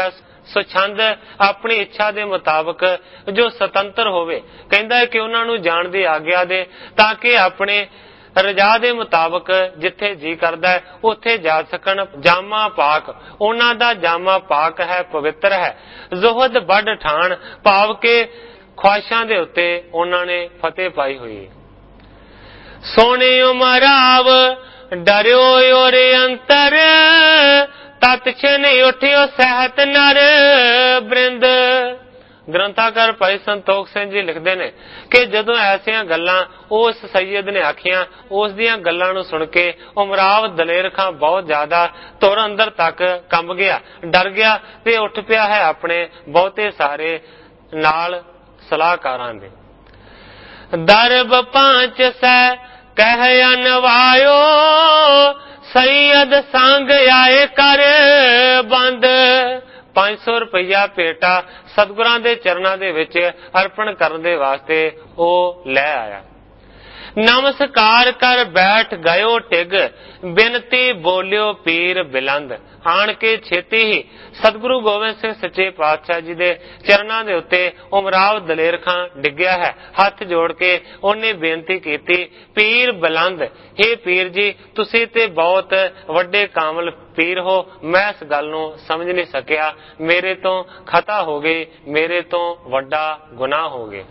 ਸੋ ਛੰਦ ਆਪਣੀ ਇੱਛਾ ਦੇ ਮੁਤਾਬਕ ਜੋ ਸੁਤੰਤਰ ਹੋਵੇ, ਕਹਿੰਦਾ ਹੈ ਕਿ ਉਹਨਾਂ ਨੂੰ ਜਾਣ ਦੀ ਆਗਿਆ ਦੇ, ਤਾਂ ਕਿ ਆਪਣੇ ਰਜਾ ਦੇ ਮੁਤਾਬਕ ਜਿੱਥੇ ਜੀ ਕਰਦਾ ਹੈ ਉੱਥੇ ਜਾ ਸਕਣ। ਜਾਮਾ ਪਾਕ, ਉਹਨਾਂ ਦਾ ਜਾਮਾ ਪਾਕ ਹੈ, ਪਵਿੱਤਰ ਹੈ। ਜ਼ੁਹਦ ਵੱਡ ਠਾਣ, ਭਾਵ ਕਿ ਖੁਆਇਸ਼ਾਂ ਦੇ ਉੱਤੇ ਉਹਨਾਂ ਨੇ ਫਤਿਹ ਪਾਈ ਹੋਈ ਹੈ। ਸੋਹਣੇ ਉਮਰਾਵ ਡਰਿਓ ਔਰ ਅੰਤਰ, ਤਤ ਛਿਨ ਉੱਠਿਓ ਸਹਿਤ ਨਰ ਬ੍ਰਿੰਦ। ਗ੍ਰੰਥਾਕਾਰ ਭਾਈ ਸੰਤੋਖ ਸਿੰਘ ਜੀ ਲਿਖਦੇ ਨੇ ਕਿ ਜਦੋਂ ਐਸੀਆਂ ਗੱਲਾਂ ਉਸ ਸੈਯਦ ਨੇ ਆਖੀਆਂ, ਉਸ ਦੀਆਂ ਗੱਲਾਂ ਨੂੰ ਸੁਣ ਕੇ ਉਮਰਾਵ ਦਲੇਰ ਖਾਂ ਬਹੁਤ ਜ਼ਿਆਦਾ ਧੁਰ ਅੰਦਰ ਤੱਕ ਕੰਬ ਗਿਆ, ਡਰ ਗਿਆ ਤੇ ਉੱਠ ਪਿਆ ਹੈ ਆਪਣੇ ਬਹੁਤੇ ਸਾਰੇ ਨਾਲ ਸਲਾਹਕਾਰਾਂ ਦੇ। ਦਰਬ ਪਾਂਚ ਸੈ ਕਹਿ ਅਨਵਾਇਓ, ਸੈਯਦ ਸੰਗ ਆਏ ਕਰ ਬੰਦ। ਪੰਜ ਸੌ ਰੁਪਇਆ ਭੇਟਾ ਸਤਿਗੁਰਾਂ ਦੇ ਚਰਨਾਂ ਦੇ ਵਿੱਚ ਅਰਪਣ ਕਰਨ ਦੇ ਵਾਸਤੇ ਉਹ ਲੈ ਆਇਆ। ਨਮਸਕਾਰ ਕਰ ਬੈਠ ਗਇਓ ਟਿਗ, ਬਿਨਤੀ ਬੋਲਿਓ ਪੀਰ ਬਿਲੰਦ। ਆਣ ਕੇ ਛੇਤੀ ਹੀ ਸਤਿਗੁਰੂ ਗੋਬਿੰਦ ਸਿੰਘ ਸੱਚੇ ਪਾਤਸ਼ਾਹ ਜੀ ਦੇ ਚਰਨਾਂ ਦੇ ਉੱਤੇ ਉਮਰਾਵ ਦਲੇਰ ਖਾਂ ਡਿੱਗਿਆ ਹੈ। ਹੱਥ ਜੋੜ ਕੇ ਉਹਨੇ ਬੇਨਤੀ ਕੀਤੀ, ਪੀਰ ਬਿਲੰਦ, हे ਪੀਰ ਜੀ, ਤੁਸੀਂ ਤੇ ਬਹੁਤ ਵੱਡੇ ਕਾਮਲ ਪੀਰ ਹੋ, ਮੈਂ ਇਸ ਗੱਲ ਨੂੰ ਸਮਝ ਨਹੀਂ ਸਕਿਆ, ਮੇਰੇ ਤੋਂ ਖਤਾ ਹੋ ਗਈ, ਮੇਰੇ ਤੋਂ ਵੱਡਾ ਗੁਨਾਹ ਹੋ ਗਿਆ।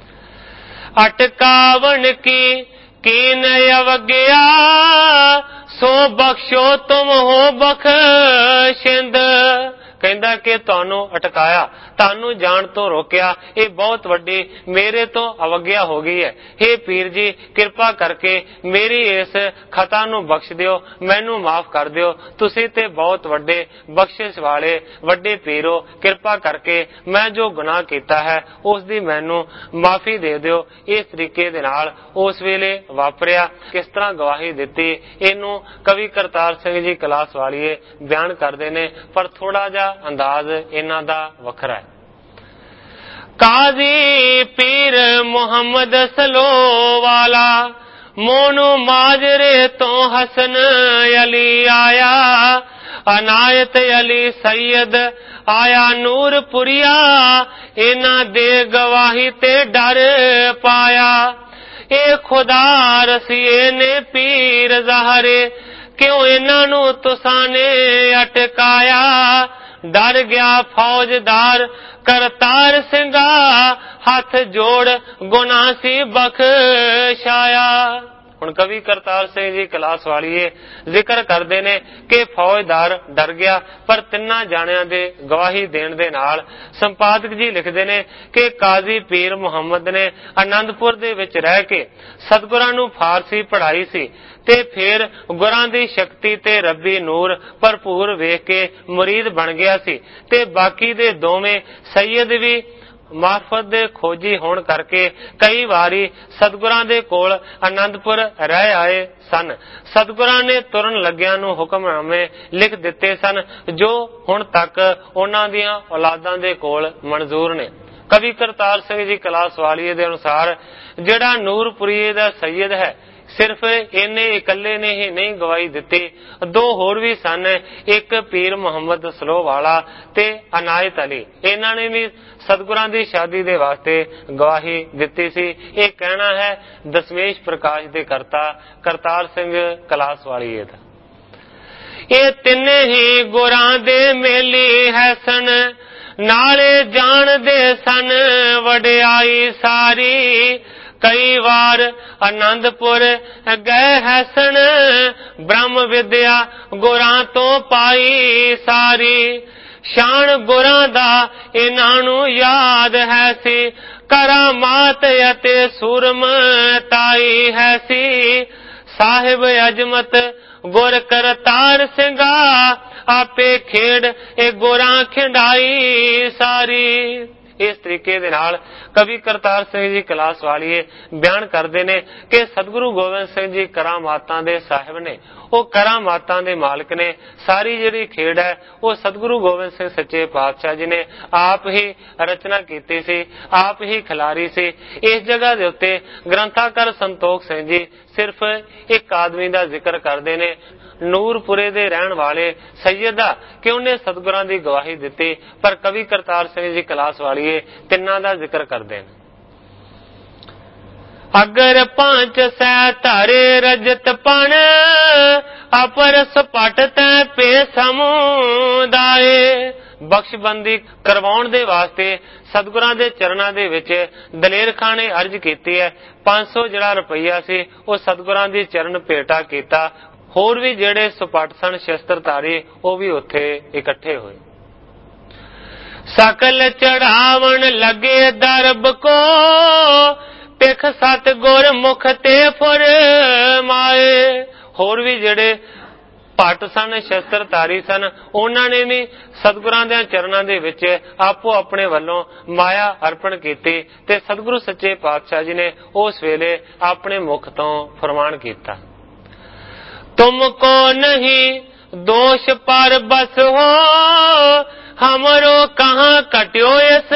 ਅਟਕਾਵਣ ਕੀ ਕੀਨ ਅਵਗਿਆ, ਸੋ ਬਖਸ਼ੋ ਤੁਮ ਹੋ ਬਖਸ਼ਿੰਦ। ਕਹਿੰਦਾ ਕਿ ਤੁਹਾਨੂੰ ਅਟਕਾਇਆ, ਤੁਹਾਨੂੰ ਜਾਣ ਤੋਂ ਰੋਕਿਆ, ਇਹ ਬਹੁਤ ਵੱਡੀ ਮੇਰੇ ਤੋਂ ਅਵਗਿਆ ਹੋ ਗਈ ਹੈ। हे ਪੀਰ ਜੀ, ਕਿਰਪਾ ਕਰਕੇ ਮੇਰੀ ਇਸ ਖਤਾ ਨੂੰ ਬਖਸ਼ ਦਿਓ, ਮੈਨੂੰ ਮਾਫ ਕਰ ਦਿਓ, ਤੁਸੀਂ ਤੇ ਬਹੁਤ ਵੱਡੇ ਬਖਸ਼ਿਸ਼ ਵਾਲੇ ਵੱਡੇ ਪੀਰ ਹੋ, ਕਿਰਪਾ ਕਰਕੇ ਮੈਂ ਜੋ ਗੁਨਾਹ ਕੀਤਾ ਹੈ ਉਸ ਦੀ ਮੈਨੂੰ ਮਾਫੀ ਦੇ ਦਿਓ। ਇਸ ਤਰੀਕੇ ਦੇ ਨਾਲ ਉਸ ਵੇਲੇ ਵਾਪਰਿਆ। ਕਿਸ ਤਰ੍ਹਾਂ ਗਵਾਹੀ ਦਿੱਤੀ, ਇਹਨੂੰ ਕਵੀ ਕਰਤਾਰ ਸਿੰਘ ਜੀ ਕਲਾਸ ਵਾਲੀਏ ਬਿਆਨ ਕਰਦੇ ਨੇ, ਪਰ ਥੋੜਾ ਜਿਹਾ ਅੰਦਾਜ਼ ਇਹਨਾਂ ਦਾ ਵੱਖਰਾ ਹੈ। ਕਾਜ਼ੀ ਪੀਰ ਮੁਹੰਮਦ ਸਲੋ ਵਾਲਾ, ਮੋਨੂ ਮਾਜਰੇ ਤੋਂ ਹਸਨ ਅਲੀ ਆਇਆ। ਅਨਾਇਤ ਅਲੀ ਸੈਯਦ ਆਇਆ ਨੂਰਪੁਰੀਆ, ਇਹਨਾਂ ਦੇ ਗਵਾਹੀ ਤੇ ਡਰ ਪਾਇਆ। ਇਹ ਖੁਦਾ ਰਸੀਏ ਨੇ ਪੀਰ ਜ਼ਾਹਰੇ, ਕਿਉਂ ਇਹਨਾਂ ਨੂੰ ਤੁਸਾਂ ਨੇ ਅਟਕਾਇਆ। ਡਰ ਗਿਆ ਫੌਜਦਾਰ ਕਰਤਾਰ ਸਿੰਘਾ, ਹੱਥ ਜੋੜ ਗੁਨਾਹ ਸੀ ਬਖਸ਼ਾਇਆ। ਹੁਣ ਕਵੀ ਕਰਤਾਰ ਸਿੰਘ ਜੀ ਕਲਾਸ ਵਾਲੀਏ ਜ਼ਿਕਰ ਕਰਦੇ ਨੇ ਕਿ ਫੌਜਦਾਰ ਡਰ ਗਿਆ, ਪਰ ਤਿੰਨਾਂ ਜਾਣਿਆਂ ਦੇ ਗਵਾਹੀ ਦੇਣ ਦੇ ਨਾਲ ਸੰਪਾਦਕ ਜੀ ਲਿਖਦੇ ਨੇ ਕਿ ਕਾਜ਼ੀ ਪੀਰ ਮੁਹੰਮਦ ਨੇ ਆਨੰਦਪੁਰ ਦੇ ਵਿੱਚ ਰਹਿ ਕੇ ਸਤਿਗੁਰਾਂ ਨੂੰ ਫਾਰਸੀ ਪੜ੍ਹਾਈ ਸੀ ਤੇ ਫਿਰ ਗੁਰਾਂ ਦੀ ਸ਼ਕਤੀ ਤੇ ਰੱਬੀ ਨੂਰ ਭਰਪੂਰ ਵੇਖ ਕੇ ਮੁਰੀਦ ਬਣ ਗਿਆ ਸੀ। ਤੇ ਬਾਕੀ ਦੇ ਦੋਵੇਂ ਸੈਯਦ ਵੀ ਮਾਰਫਤ ਦੇ ਖੋਜੀ ਹੋਣ ਕਰਕੇ ਕਈ ਵਾਰੀ ਸਤਿਗੁਰਾਂ ਦੇ ਕੋਲ ਆਨੰਦਪੁਰ ਰਹਿ ਆਏ ਸਨ। ਸਤਿਗੁਰਾਂ ਨੇ ਤੁਰਨ ਲੱਗਿਆਂ ਨੂੰ ਹੁਕਮਨਾਮੇ ਲਿਖ ਦਿੱਤੇ ਸਨ, ਜੋ ਹੁਣ ਤੱਕ ਉਹਨਾਂ ਦੀਆਂ ਔਲਾਦਾਂ ਦੇ ਕੋਲ ਮਨਜ਼ੂਰ ਨੇ। ਕਵੀ ਕਰਤਾਰ ਸਿੰਘ ਜੀ ਕਲਾਸ ਵਾਲੀਏ ਦੇ ਅਨੁਸਾਰ ਜਿਹੜਾ ਨੂਰਪੁਰੀਏ ਦਾ ਸੈਯਦ ਹੈ, ਸਿਰਫ ਇਹਨੇ ਇਕੱਲੇ ਨੇ ਹੀ ਨਹੀਂ ਗਵਾਹੀ ਦਿੱਤੀ, ਦੋ ਹੋਰ ਵੀ ਸਨ, ਇੱਕ ਪੀਰ ਮੁਹੰਮਦ ਸਲੋ ਵਾਲਾ ਤੇ ਅਨਾਇਤ ਅਲੀ। ਇਹਨਾਂ ਨੇ ਵੀ ਸਤਿਗੁਰਾਂ ਦੀ ਸ਼ਾਦੀ ਦੇ ਵਾਸਤੇ ਗਵਾਹੀ ਦਿੱਤੀ ਸੀ। ਇਹ ਕਹਿਣਾ ਹੈ ਦਸਮੇਸ਼ ਪ੍ਰਕਾਸ਼ ਦੇ ਕਰਤਾ ਕਰਤਾਰ ਸਿੰਘ ਕਲਾਸ ਵਾਲੀਏ ਦਾ। ਇਹ ਤਿੰਨੇ ਹੀ ਗੁਰਾਂ ਦੇ ਮੇਲੀ ਹੈ ਸਨ, ਨਾਲੇ ਜਾਣਦੇ ਸਨ ਵਡਿਆਈ ਸਾਰੀ। ਕਈ ਵਾਰ ਆਨੰਦਪੁਰ ਗਏ ਹੈਸਣ, ਬ੍ਰਹਮ ਵਿਦਿਆ ਗੁਰਾਂ ਤੋਂ ਪਾਈ ਸਾਰੀ। ਸ਼ਾਨ ਗੁਰਾਂ ਦਾ ਇਹਨਾਂ ਨੂੰ ਯਾਦ ਹੈ ਸੀ, ਕਰਾਮਾਤ ਅਤੇ ਸੂਰਮਤਾਈ ਹੈ ਸੀ। ਸਾਹਿਬ ਅਜਮਤ ਗੁਰ ਕਰਤਾਰ ਸਿੰਘਾ, ਆਪੇ ਖੇਡ ਇਹ ਗੁਰਾਂ ਖਿੰਡਾਈ ਸਾਰੀ। ਇਸ ਤਰੀਕੇ ਦੇ ਨਾਲ ਕਵੀ ਕਰਤਾਰ ਸਿੰਘ ਜੀ ਕਲਾਸ ਵਾਲੀਏ ਬਿਆਨ ਕਰਦੇ ਨੇ ਕਿ ਸਤਿਗੁਰੂ ਗੋਬਿੰਦ ਸਿੰਘ ਜੀ ਕਰਾਮਾਤਾਂ ਦੇ ਸਾਹਿਬ ਨੇ। ਉਹ ਕਰਾਮਾਤਾਂ ਦੇ ਮਾਲਕ ਨੇ। ਸਾਰੀ ਜਿਹੜੀ ਖੇਡ ਹੈ ਉਹ ਸਤਿਗੁਰੂ ਗੋਬਿੰਦ ਸਿੰਘ ਸੱਚੇ ਪਾਤਸ਼ਾਹ ਜੀ ਨੇ ਆਪ ਹੀ ਰਚਨਾ ਕੀਤੀ ਸੀ, ਆਪ ਹੀ ਖਿਲਾਰੀ ਸੀ। ਇਸ ਜਗ੍ਹਾ ਦੇ ਉੱਤੇ ਗ੍ਰੰਥਾਕਾਰ ਸੰਤੋਖ ਸਿੰਘ ਜੀ ਸਿਰਫ ਇੱਕ ਆਦਮੀ ਦਾ ਜ਼ਿਕਰ ਕਰਦੇ ਨੇ, ਨੂਰਪੁਰੇ ਦੇ ਰਹਿਣ ਵਾਲੇ ਸੈਯਦਾ, ਕਿ ਉਹਨੇ ਸਤਿਗੁਰਾਂ ਦੀ ਗਵਾਹੀ ਦਿੱਤੀ, ਪਰ ਕਵੀ ਕਰਤਾਰ ਸਿੰਘ ਜੀ ਕਲਾਸ ਵਾਲੀਏ ਤਿੰਨਾਂ ਦਾ ਜ਼ਿਕਰ ਕਰਦੇ ਨੇ। ਅਗਰ ਪੰਜ ਸੈ ਧਾਰੇ ਰਜਤ ਪਣ, ਅਪਰ ਸਪਟ ਤੈ ਪੇ ਸਮੁਦਾਏ। ਬਖਸ਼ਬੰਦੀ ਕਰਵਾਉਣ ਦੇ ਵਾਸਤੇ ਸਤਿਗੁਰਾਂ ਦੇ ਚਰਨਾਂ ਦੇ ਵਿੱਚ ਦਲੇਰ ਖਾਂ ਨੇ ਅਰਜ਼ ਕੀਤੀ ਹੈ। ਪੰਜ ਸੌ ਜਿਹੜਾ ਰੁਪਈਆ ਸੀ ਉਹ ਸਤਿਗੁਰਾਂ ਦੀ ਚਰਨ ਭੇਟਾ ਕੀਤਾ। ਹੋਰ ਵੀ ਜਿਹੜੇ ਸੁਪੱਟ ਸਨ ਸ਼ਸਤਰਧਾਰੀ ਉਹ ਵੀ ਉੱਥੇ ਇਕੱਠੇ ਹੋਏ। ਸਕਲ ਚੜਾਵਣ ਲੱਗੇ ਦਰਬ ਕੋ, ਪਿਖ ਸਤ ਗੁਰ ਮੁਖ ਤੇ ਫੁਰਮਾਏ। ਹੋਰ ਵੀ ਜਿਹੜੇ ਭੱਟ ਸਨ ਸ਼ਸਤਰਧਾਰੀ ਸਨ ਉਹਨਾਂ ਨੇ ਵੀ ਸਤਿਗੁਰਾਂ ਦੇ ਚਰਨਾਂ ਦੇ ਵਿੱਚ ਆਪੋ ਆਪਣੇ ਵੱਲੋਂ ਮਾਇਆ ਅਰਪਣ ਕੀਤੀ ਤੇ ਸਤਿਗੁਰੂ ਸੱਚੇ ਪਾਤਸ਼ਾਹ ਜੀ ਨੇ ਉਸ ਵੇਲੇ ਆਪਣੇ ਮੁਖ ਤੋਂ ਫਰਮਾਨ ਕੀਤਾ, ਤੁਮਕੋ ਨਹੀਂ ਦੋਸ਼ ਪਰ ਬਸ ਹੋ, ਹਮਰੋ ਕਹਾਂ ਕਟਿਓ ਇਸ